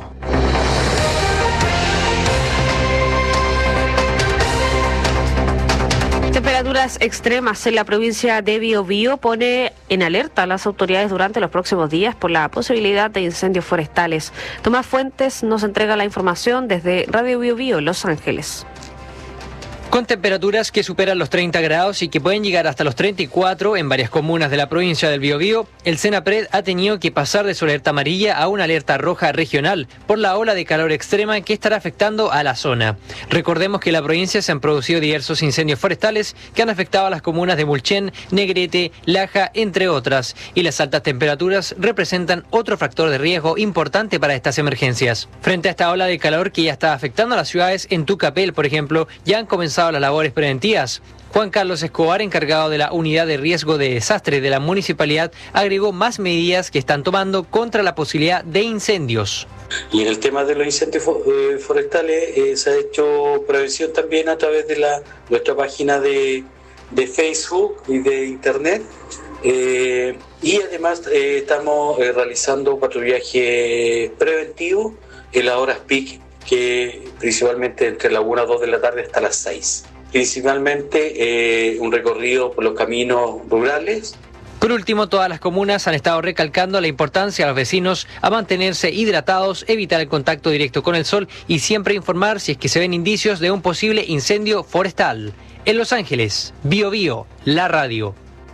Temperaturas extremas en la provincia de Biobío pone en alerta a las autoridades durante los próximos días por la posibilidad de incendios forestales. Tomás Fuentes nos entrega la información desde Radio Biobío, Los Ángeles. Con temperaturas que superan los treinta grados y que pueden llegar hasta los treinta y cuatro en varias comunas de la provincia del Biobío, el Senapred ha tenido que pasar de su alerta amarilla a una alerta roja regional por la ola de calor extrema que estará afectando a la zona. Recordemos que en la provincia se han producido diversos incendios forestales que han afectado a las comunas de Mulchen, Negrete, Laja, entre otras, y las altas temperaturas representan otro factor de riesgo importante para estas emergencias. Frente a esta ola de calor que ya está afectando a las ciudades, en Tucapel, por ejemplo, ya han comenzado las labores preventivas. Juan Carlos Escobar, encargado de la unidad de riesgo de desastre de la municipalidad, agregó más medidas que están tomando contra la posibilidad de incendios. Y en el tema de los incendios forestales eh, se ha hecho prevención también a través de la nuestra página de, de Facebook y de Internet. Eh, y además eh, estamos eh, realizando patrullaje preventivo en las horas peak, que principalmente entre la una y dos de la tarde hasta las seis. Principalmente eh, un recorrido por los caminos rurales. Por último, todas las comunas han estado recalcando la importancia a los vecinos a mantenerse hidratados, evitar el contacto directo con el sol y siempre informar si es que se ven indicios de un posible incendio forestal. En Los Ángeles, Bio Bio, la radio.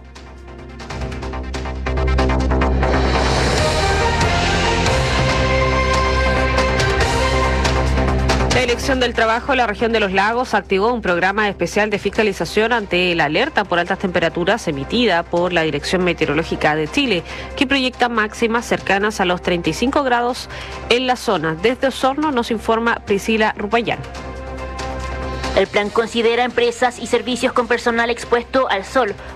La Dirección del Trabajo de la región de Los Lagos activó un programa especial de fiscalización ante la alerta por altas temperaturas emitida por la Dirección Meteorológica de Chile, que proyecta máximas cercanas a los treinta y cinco grados en la zona. Desde Osorno nos informa Priscila Rupayán. El plan considera empresas y servicios con personal expuesto al sol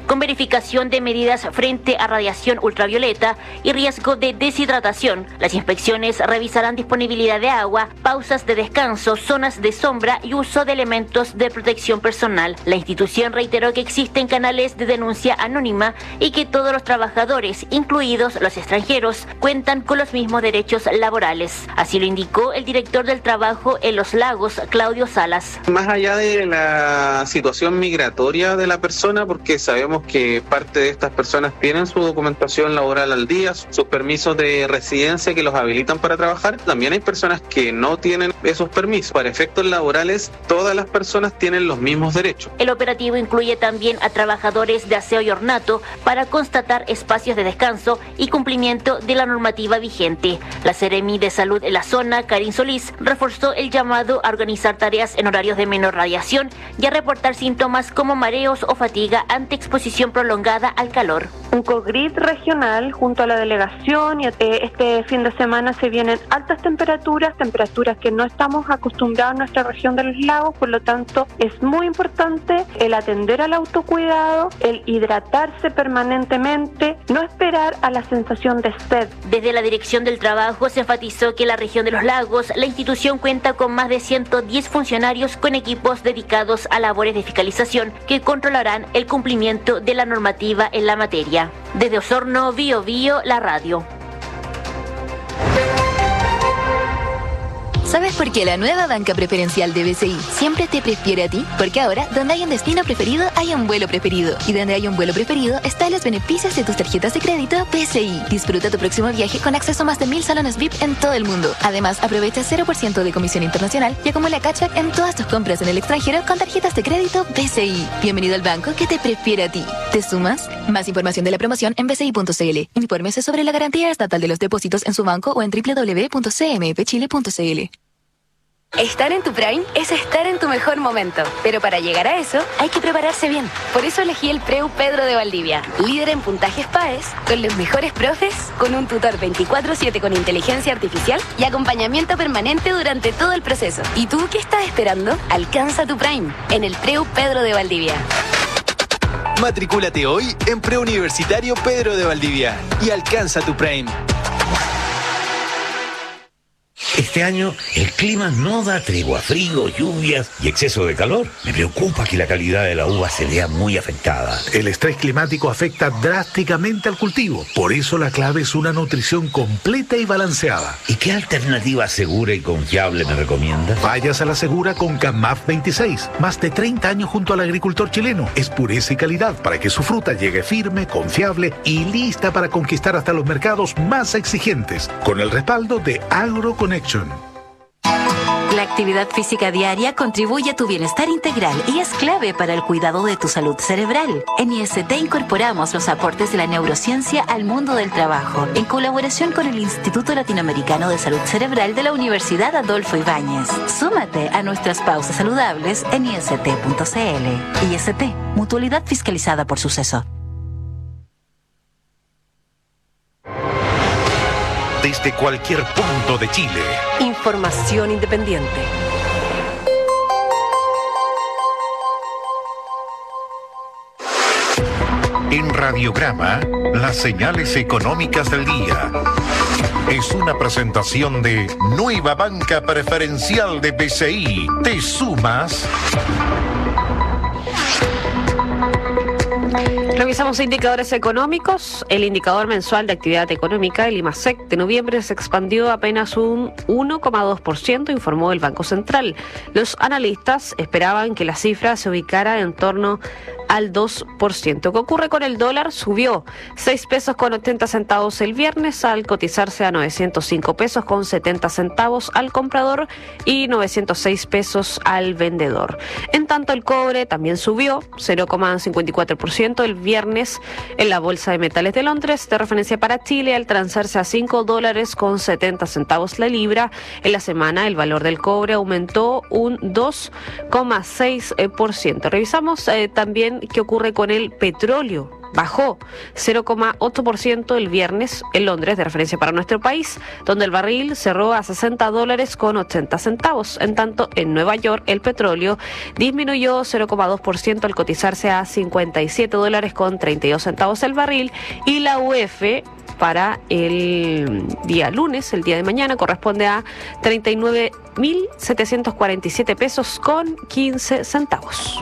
con verificación de medidas frente a radiación ultravioleta y riesgo de deshidratación. Las inspecciones revisarán disponibilidad de agua, pausas de descanso, zonas de sombra y uso de elementos de protección personal. La institución reiteró que existen canales de denuncia anónima y que todos los trabajadores, incluidos los extranjeros, cuentan con los mismos derechos laborales. Así lo indicó el director del trabajo en Los Lagos, Claudio Salas. Más allá de la situación migratoria de la persona, porque sabemos que parte de estas personas tienen su documentación laboral al día, sus permisos de residencia que los habilitan para trabajar, también hay personas que no tienen esos permisos. Para efectos laborales, todas las personas tienen los mismos derechos. El operativo incluye también a trabajadores de aseo y ornato para constatar espacios de descanso y cumplimiento de la normativa vigente. La Seremi de Salud en la zona, Karin Solís, reforzó el llamado a organizar tareas en horarios de menor radiación y a reportar síntomas como mareos o fatiga ante exposición prolongada al calor. Un COGRID regional junto a la delegación y este fin de semana se vienen altas temperaturas, temperaturas que no estamos acostumbrados en nuestra región de los lagos, por lo tanto es muy importante el atender al autocuidado, el hidratarse permanentemente, no esperar a la sensación de sed. Desde la Dirección del Trabajo se enfatizó que en la región de los lagos la institución cuenta con más de ciento diez funcionarios con equipos dedicados a labores de fiscalización que controlarán el cumplimiento de la normativa en la materia. Desde Osorno, Bio Bio, la radio. ¿Sabes por qué la nueva banca preferencial de B C I siempre te prefiere a ti? Porque ahora, donde hay un destino preferido, hay un vuelo preferido. Y donde hay un vuelo preferido, están los beneficios de tus tarjetas de crédito B C I. Disfruta tu próximo viaje con acceso a más de mil salones V I P en todo el mundo. Además, aprovecha cero por ciento de comisión internacional y acumula cashback en todas tus compras en el extranjero con tarjetas de crédito B C I. Bienvenido al banco que te prefiere a ti. ¿Te sumas? Más información de la promoción en b c i punto c l. Infórmese sobre la garantía estatal de los depósitos en su banco o en w w w punto c m f chile punto c l. Estar en tu Prime es estar en tu mejor momento, pero para llegar a eso hay que prepararse bien. Por eso elegí el Preu Pedro de Valdivia, líder en puntajes P A E S, con los mejores profes, con un tutor veinticuatro siete con inteligencia artificial y acompañamiento permanente durante todo el proceso. ¿Y tú qué estás esperando? Alcanza tu Prime en el Preu Pedro de Valdivia. Matricúlate hoy en Preuniversitario Pedro de Valdivia y alcanza tu Prime. Este año el clima no da tregua, frío, lluvias y exceso de calor. Me preocupa que la calidad de la uva se vea muy afectada. El estrés climático afecta drásticamente al cultivo. Por eso la clave es una nutrición completa y balanceada. ¿Y qué alternativa segura y confiable me recomienda? Vayas a la segura con CAMAF veintiséis. Más de treinta años junto al agricultor chileno. Es pureza y calidad para que su fruta llegue firme, confiable y lista para conquistar hasta los mercados más exigentes. Con el respaldo de AgroConnection. La actividad física diaria contribuye a tu bienestar integral y es clave para el cuidado de tu salud cerebral. En I S T incorporamos los aportes de la neurociencia al mundo del trabajo, en colaboración con el Instituto Latinoamericano de Salud Cerebral de la Universidad Adolfo Ibáñez. Súmate a nuestras pausas saludables en i s t punto c l. I S T, mutualidad fiscalizada por Suceso. Desde cualquier punto de Chile. Información independiente. En Radiograma, las señales económicas del día. Es una presentación de Nueva Banca Preferencial de B C I. ¿Te sumas? Revisamos indicadores económicos. El indicador mensual de actividad económica, el IMASEC, de noviembre se expandió apenas un uno coma dos por ciento, informó el Banco Central. Los analistas esperaban que la cifra se ubicara en torno al dos por ciento. ¿Qué ocurre con el dólar? Subió seis pesos con ochenta centavos el viernes al cotizarse a novecientos cinco pesos con setenta centavos al comprador y novecientos seis pesos al vendedor. En tanto, el cobre también subió cero coma cincuenta y cuatro por ciento el viernes en la Bolsa de Metales de Londres, de referencia para Chile, al transarse a cinco dólares con setenta centavos la libra. En la semana, el valor del cobre aumentó un dos coma seis por ciento. Revisamos eh, también qué ocurre con el petróleo. bajó cero coma ocho por ciento el viernes en Londres, de referencia para nuestro país, donde el barril cerró a sesenta dólares con ochenta centavos. En tanto, en Nueva York el petróleo disminuyó cero coma dos por ciento al cotizarse a cincuenta y siete dólares con treinta y dos centavos el barril, y la U F para el día lunes, el día de mañana, corresponde a treinta y nueve mil setecientos cuarenta y siete pesos con quince centavos.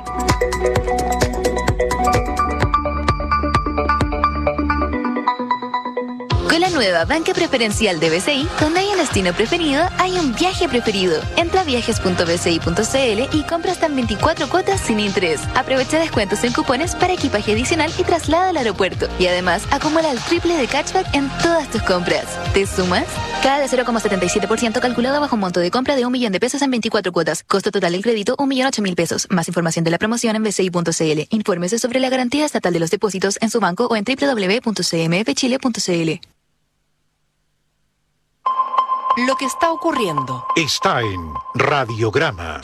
Con la nueva banca preferencial de B C I, donde hay un destino preferido, hay un viaje preferido. Entra a viajes punto b c i punto c l y compra hasta en veinticuatro cuotas sin interés. Aprovecha descuentos en cupones para equipaje adicional y traslado al aeropuerto. Y además, acumula el triple de cashback en todas tus compras. ¿Te sumas? Cada de cero coma setenta y siete por ciento calculado bajo un monto de compra de un millón de pesos en veinticuatro cuotas. Costo total del crédito, un millón ocho mil pesos. Más información de la promoción en b c i punto c l. Infórmese sobre la garantía estatal de los depósitos en su banco o en w w w punto c m f chile punto c l. Lo que está ocurriendo está en Radiograma.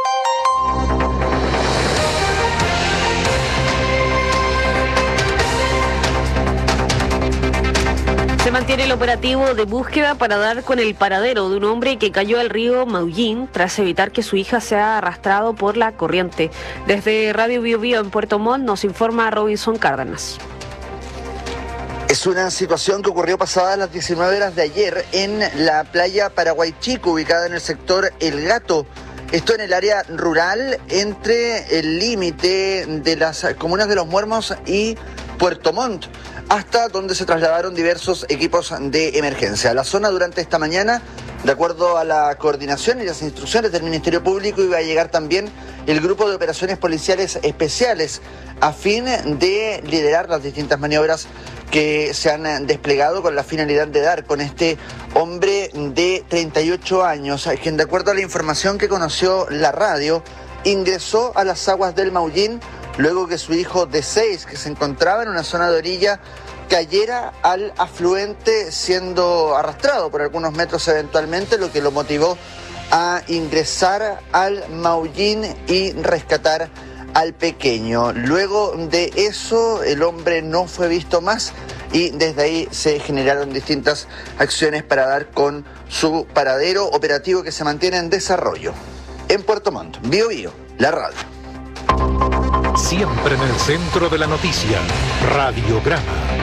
Se mantiene el operativo de búsqueda para dar con el paradero de un hombre que cayó al río Maullín tras evitar que su hija sea arrastrado por la corriente. Desde Radio Bio Bio en Puerto Montt nos informa Robinson Cárdenas. Es una situación que ocurrió pasadas las diecinueve horas de ayer en la playa Paraguay Chico, ubicada en el sector El Gato. Esto en el área rural entre el límite de las comunas de Los Muermos y Puerto Montt, hasta donde se trasladaron diversos equipos de emergencia. A la zona durante esta mañana, de acuerdo a la coordinación y las instrucciones del Ministerio Público, iba a llegar también el grupo de operaciones policiales especiales a fin de liderar las distintas maniobras que se han desplegado con la finalidad de dar con este hombre de treinta y ocho años, quien, de acuerdo a la información que conoció la radio, ingresó a las aguas del Maullín luego que su hijo de seis, que se encontraba en una zona de orilla, cayera al afluente siendo arrastrado por algunos metros eventualmente, lo que lo motivó a ingresar al Maullín y rescatar al pequeño. Luego de eso, el hombre no fue visto más y desde ahí se generaron distintas acciones para dar con su paradero, operativo que se mantiene en desarrollo. En Puerto Montt, Bio Bio, la radio. Siempre en el centro de la noticia, Radiograma.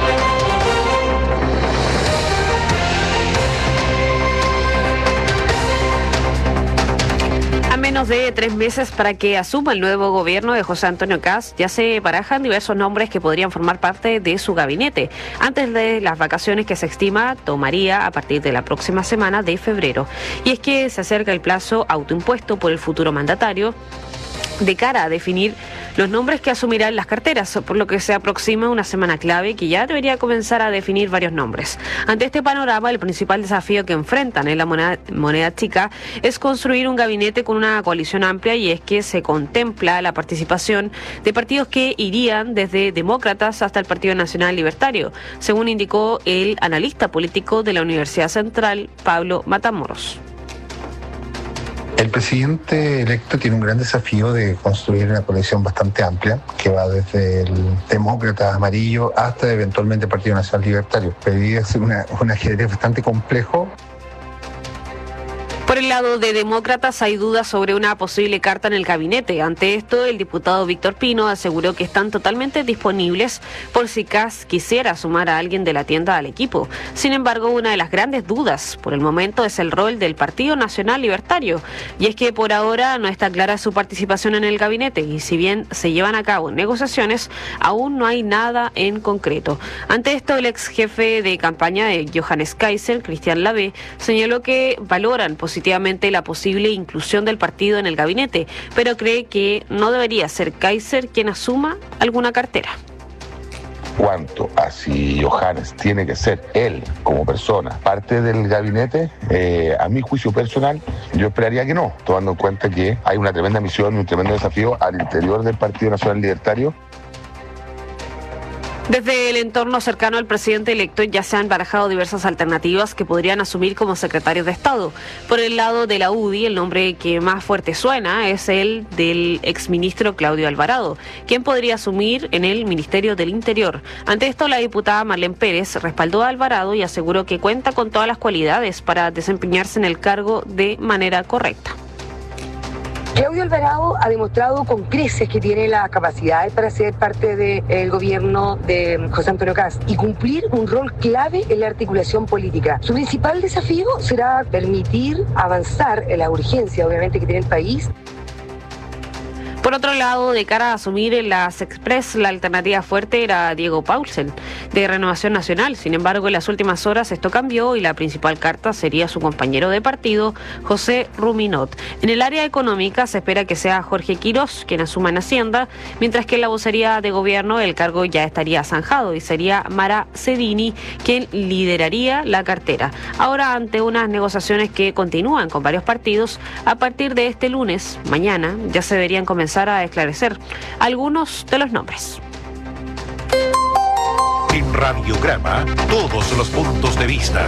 A menos de tres meses para que asuma el nuevo gobierno de José Antonio Kast, ya se barajan diversos nombres que podrían formar parte de su gabinete, antes de las vacaciones que se estima tomaría a partir de la próxima semana de febrero. Y es que se acerca el plazo autoimpuesto por el futuro mandatario de cara a definir los nombres que asumirán las carteras, por lo que se aproxima una semana clave que ya debería comenzar a definir varios nombres. Ante este panorama, el principal desafío que enfrentan en la moneda, moneda chica es construir un gabinete con una coalición amplia, y es que se contempla la participación de partidos que irían desde demócratas hasta el Partido Nacional Libertario, según indicó el analista político de la Universidad Central, Pablo Matamoros. El presidente electo tiene un gran desafío de construir una coalición bastante amplia, que va desde el demócrata amarillo hasta eventualmente el Partido Nacional Libertario. Debería ser una, un ajedrez bastante complejo. Por el lado de demócratas hay dudas sobre una posible carta en el gabinete. Ante esto, el diputado Víctor Pino aseguró que están totalmente disponibles por si Kast quisiera sumar a alguien de la tienda al equipo. Sin embargo, una de las grandes dudas por el momento es el rol del Partido Nacional Libertario, y es que por ahora no está clara su participación en el gabinete, y si bien se llevan a cabo negociaciones, aún no hay nada en concreto. Ante esto, el ex jefe de campaña de Johannes Kaiser, Cristian Lavé, señaló que valoran positivamente la posible inclusión del partido en el gabinete, pero cree que no debería ser Kaiser quien asuma alguna cartera. Cuanto a si Johannes tiene que ser él como persona parte del gabinete, eh, a mi juicio personal, yo esperaría que no, tomando en cuenta que hay una tremenda misión y un tremendo desafío al interior del Partido Nacional Libertario. Desde el entorno cercano al presidente electo ya se han barajado diversas alternativas que podrían asumir como secretarios de Estado. Por el lado de la U D I, el nombre que más fuerte suena es el del exministro Claudio Alvarado, quien podría asumir en el Ministerio del Interior. Ante esto, la diputada Marlene Pérez respaldó a Alvarado y aseguró que cuenta con todas las cualidades para desempeñarse en el cargo de manera correcta. Claudio Alvarado ha demostrado con creces que tiene las capacidades para ser parte del gobierno de José Antonio Kast y cumplir un rol clave en la articulación política. Su principal desafío será permitir avanzar en la urgencia, obviamente, que tiene el país. Por otro lado, de cara a asumir en las Express, la alternativa fuerte era Diego Paulsen, de Renovación Nacional. Sin embargo, en las últimas horas esto cambió y la principal carta sería su compañero de partido, José Ruminot. En el área económica se espera que sea Jorge Quirós quien asuma en Hacienda, mientras que en la vocería de gobierno el cargo ya estaría zanjado y sería Mara Cedini quien lideraría la cartera. Ahora, ante unas negociaciones que continúan con varios partidos, a partir de este lunes, mañana, ya se deberían comenzar a esclarecer algunos de los nombres. En Radiograma, todos los puntos de vista.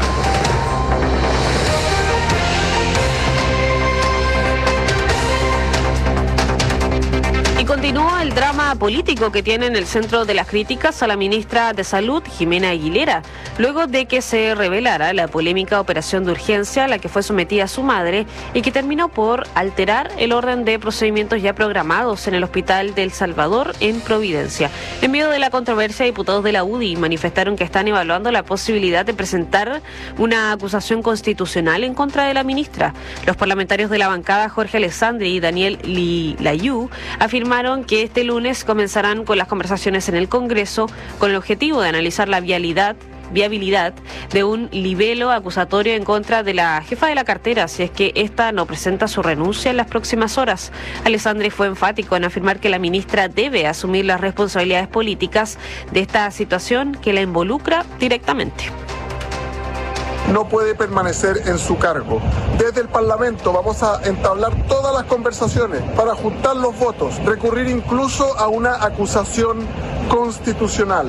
Y continúa el drama político que tiene en el centro de las críticas a la ministra de Salud, Jimena Aguilera, luego de que se revelara la polémica operación de urgencia a la que fue sometida su madre y que terminó por alterar el orden de procedimientos ya programados en el Hospital del Salvador en Providencia. En medio de la controversia, diputados de la U D I manifestaron que están evaluando la posibilidad de presentar una acusación constitucional en contra de la ministra. Los parlamentarios de la bancada, Jorge Alessandri y Daniel Layú, afirmaron que este lunes comenzarán con las conversaciones en el Congreso con el objetivo de analizar la vialidad viabilidad de un libelo acusatorio en contra de la jefa de la cartera si es que ésta no presenta su renuncia en las próximas horas. Alessandri fue enfático en afirmar que la ministra debe asumir las responsabilidades políticas de esta situación que la involucra directamente. No puede permanecer en su cargo. Desde el Parlamento vamos a entablar todas las conversaciones para juntar los votos, recurrir incluso a una acusación constitucional.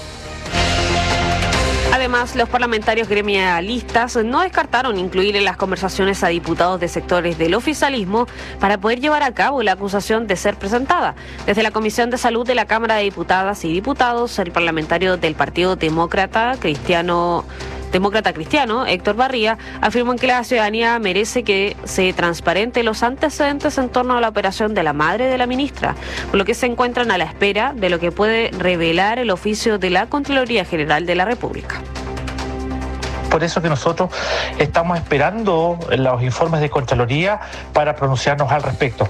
Además, los parlamentarios gremialistas no descartaron incluir en las conversaciones a diputados de sectores del oficialismo para poder llevar a cabo la acusación de ser presentada. Desde la Comisión de Salud de la Cámara de Diputadas y Diputados, el parlamentario del Partido Demócrata Cristiano Demócrata Cristiano, Héctor Barría, afirmó que la ciudadanía merece que se transparente los antecedentes en torno a la operación de la madre de la ministra, por lo que se encuentran a la espera de lo que puede revelar el oficio de la Contraloría General de la República. Por eso que nosotros estamos esperando los informes de Contraloría para pronunciarnos al respecto.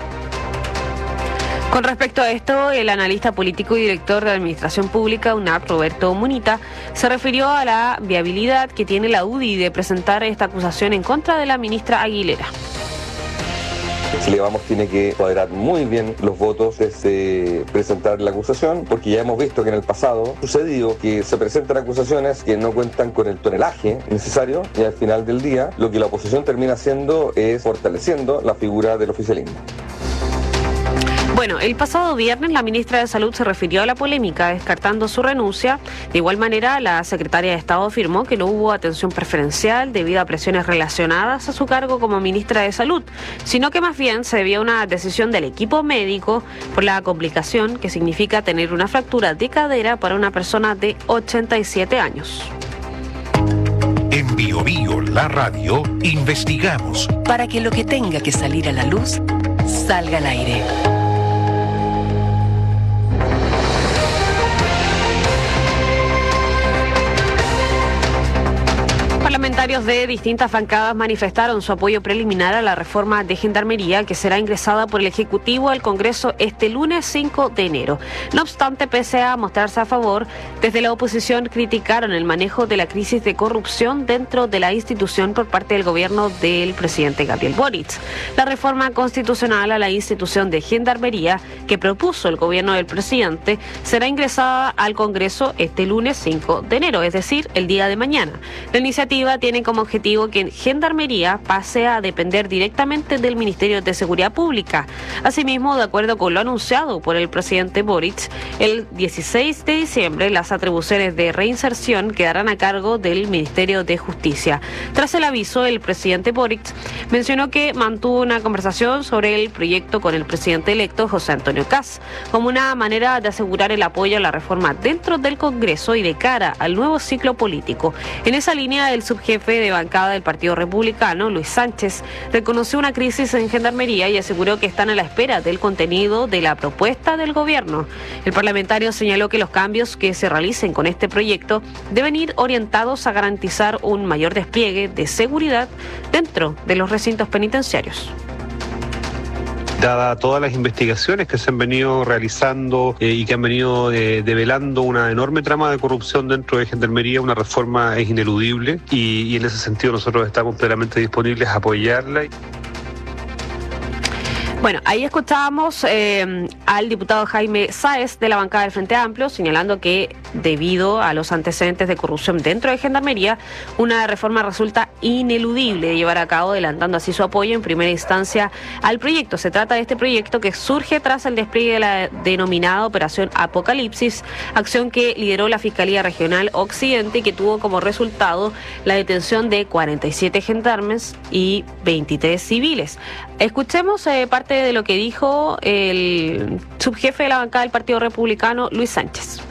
Con respecto a esto, el analista político y director de Administración Pública, U N A P, Roberto Munita, se refirió a la viabilidad que tiene la U D I de presentar esta acusación en contra de la ministra Aguilera. Chile Vamos tiene que cuadrar muy bien los votos desde presentar la acusación, porque ya hemos visto que en el pasado ha sucedido que se presentan acusaciones que no cuentan con el tonelaje necesario y al final del día lo que la oposición termina haciendo es fortaleciendo la figura del oficialismo. Bueno, el pasado viernes la ministra de Salud se refirió a la polémica, descartando su renuncia. De igual manera, la secretaria de Estado afirmó que no hubo atención preferencial debido a presiones relacionadas a su cargo como ministra de Salud, sino que más bien se debió a una decisión del equipo médico por la complicación que significa tener una fractura de cadera para una persona de ochenta y siete años. En Bio Bio, la radio, investigamos para que lo que tenga que salir a la luz salga al aire. Parlamentarios de distintas bancadas manifestaron su apoyo preliminar a la reforma de Gendarmería que será ingresada por el Ejecutivo al Congreso este lunes cinco de enero. No obstante, pese a mostrarse a favor, desde la oposición criticaron el manejo de la crisis de corrupción dentro de la institución por parte del gobierno del presidente Gabriel Boric. La reforma constitucional a la institución de Gendarmería que propuso el gobierno del presidente será ingresada al Congreso este lunes cinco de enero, es decir, el día de mañana. La iniciativa tiene tiene como objetivo que Gendarmería pase a depender directamente del Ministerio de Seguridad Pública. Asimismo, de acuerdo con lo anunciado por el presidente Boric, el dieciséis de diciembre las atribuciones de reinserción quedarán a cargo del Ministerio de Justicia. Tras el aviso, el presidente Boric mencionó que mantuvo una conversación sobre el proyecto con el presidente electo José Antonio Kast, como una manera de asegurar el apoyo a la reforma dentro del Congreso y de cara al nuevo ciclo político. En esa línea, el subjefe de bancada del Partido Republicano, Luis Sánchez, reconoció una crisis en Gendarmería y aseguró que están a la espera del contenido de la propuesta del gobierno. El parlamentario señaló que los cambios que se realicen con este proyecto deben ir orientados a garantizar un mayor despliegue de seguridad dentro de los recintos penitenciarios. Dada todas las investigaciones que se han venido realizando eh, y que han venido eh, develando una enorme trama de corrupción dentro de Gendarmería, una reforma es ineludible y, y en ese sentido nosotros estamos plenamente disponibles a apoyarla. Bueno, ahí escuchábamos eh, al diputado Jaime Sáez de la bancada del Frente Amplio señalando que debido a los antecedentes de corrupción dentro de Gendarmería, una reforma resulta ineludible de llevar a cabo, adelantando así su apoyo en primera instancia al proyecto. Se trata de este proyecto que surge tras el despliegue de la denominada Operación Apocalipsis, acción que lideró la Fiscalía Regional Occidente y que tuvo como resultado la detención de cuarenta y siete gendarmes y veintitrés civiles. Escuchemos eh, parte de lo que dijo el subjefe de la bancada del Partido Republicano, Luis Sánchez.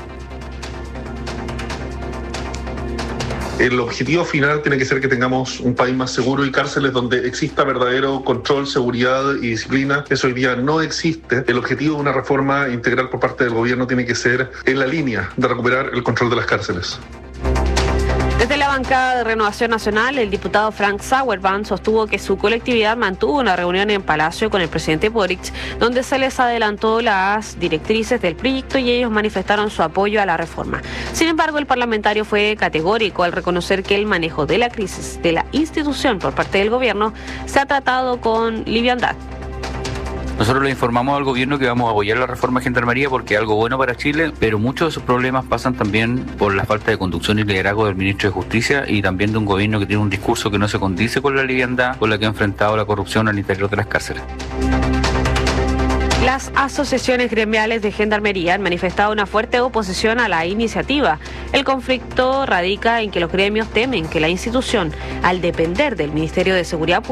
El objetivo final tiene que ser que tengamos un país más seguro y cárceles donde exista verdadero control, seguridad y disciplina. Eso hoy día no existe. El objetivo de una reforma integral por parte del gobierno tiene que ser en la línea de recuperar el control de las cárceles. Desde la bancada de Renovación Nacional, el diputado Frank Sauerbrand sostuvo que su colectividad mantuvo una reunión en Palacio con el presidente Boric, donde se les adelantó las directrices del proyecto y ellos manifestaron su apoyo a la reforma. Sin embargo, el parlamentario fue categórico al reconocer que el manejo de la crisis de la institución por parte del gobierno se ha tratado con liviandad. Nosotros le informamos al gobierno que vamos a apoyar la reforma de Gendarmería porque es algo bueno para Chile, pero muchos de esos problemas pasan también por la falta de conducción y liderazgo del ministro de Justicia y también de un gobierno que tiene un discurso que no se condice con la liviandad con la que ha enfrentado la corrupción al interior de las cárceles. Las asociaciones gremiales de Gendarmería han manifestado una fuerte oposición a la iniciativa. El conflicto radica en que los gremios temen que la institución, al depender del Ministerio de Seguridad Pública,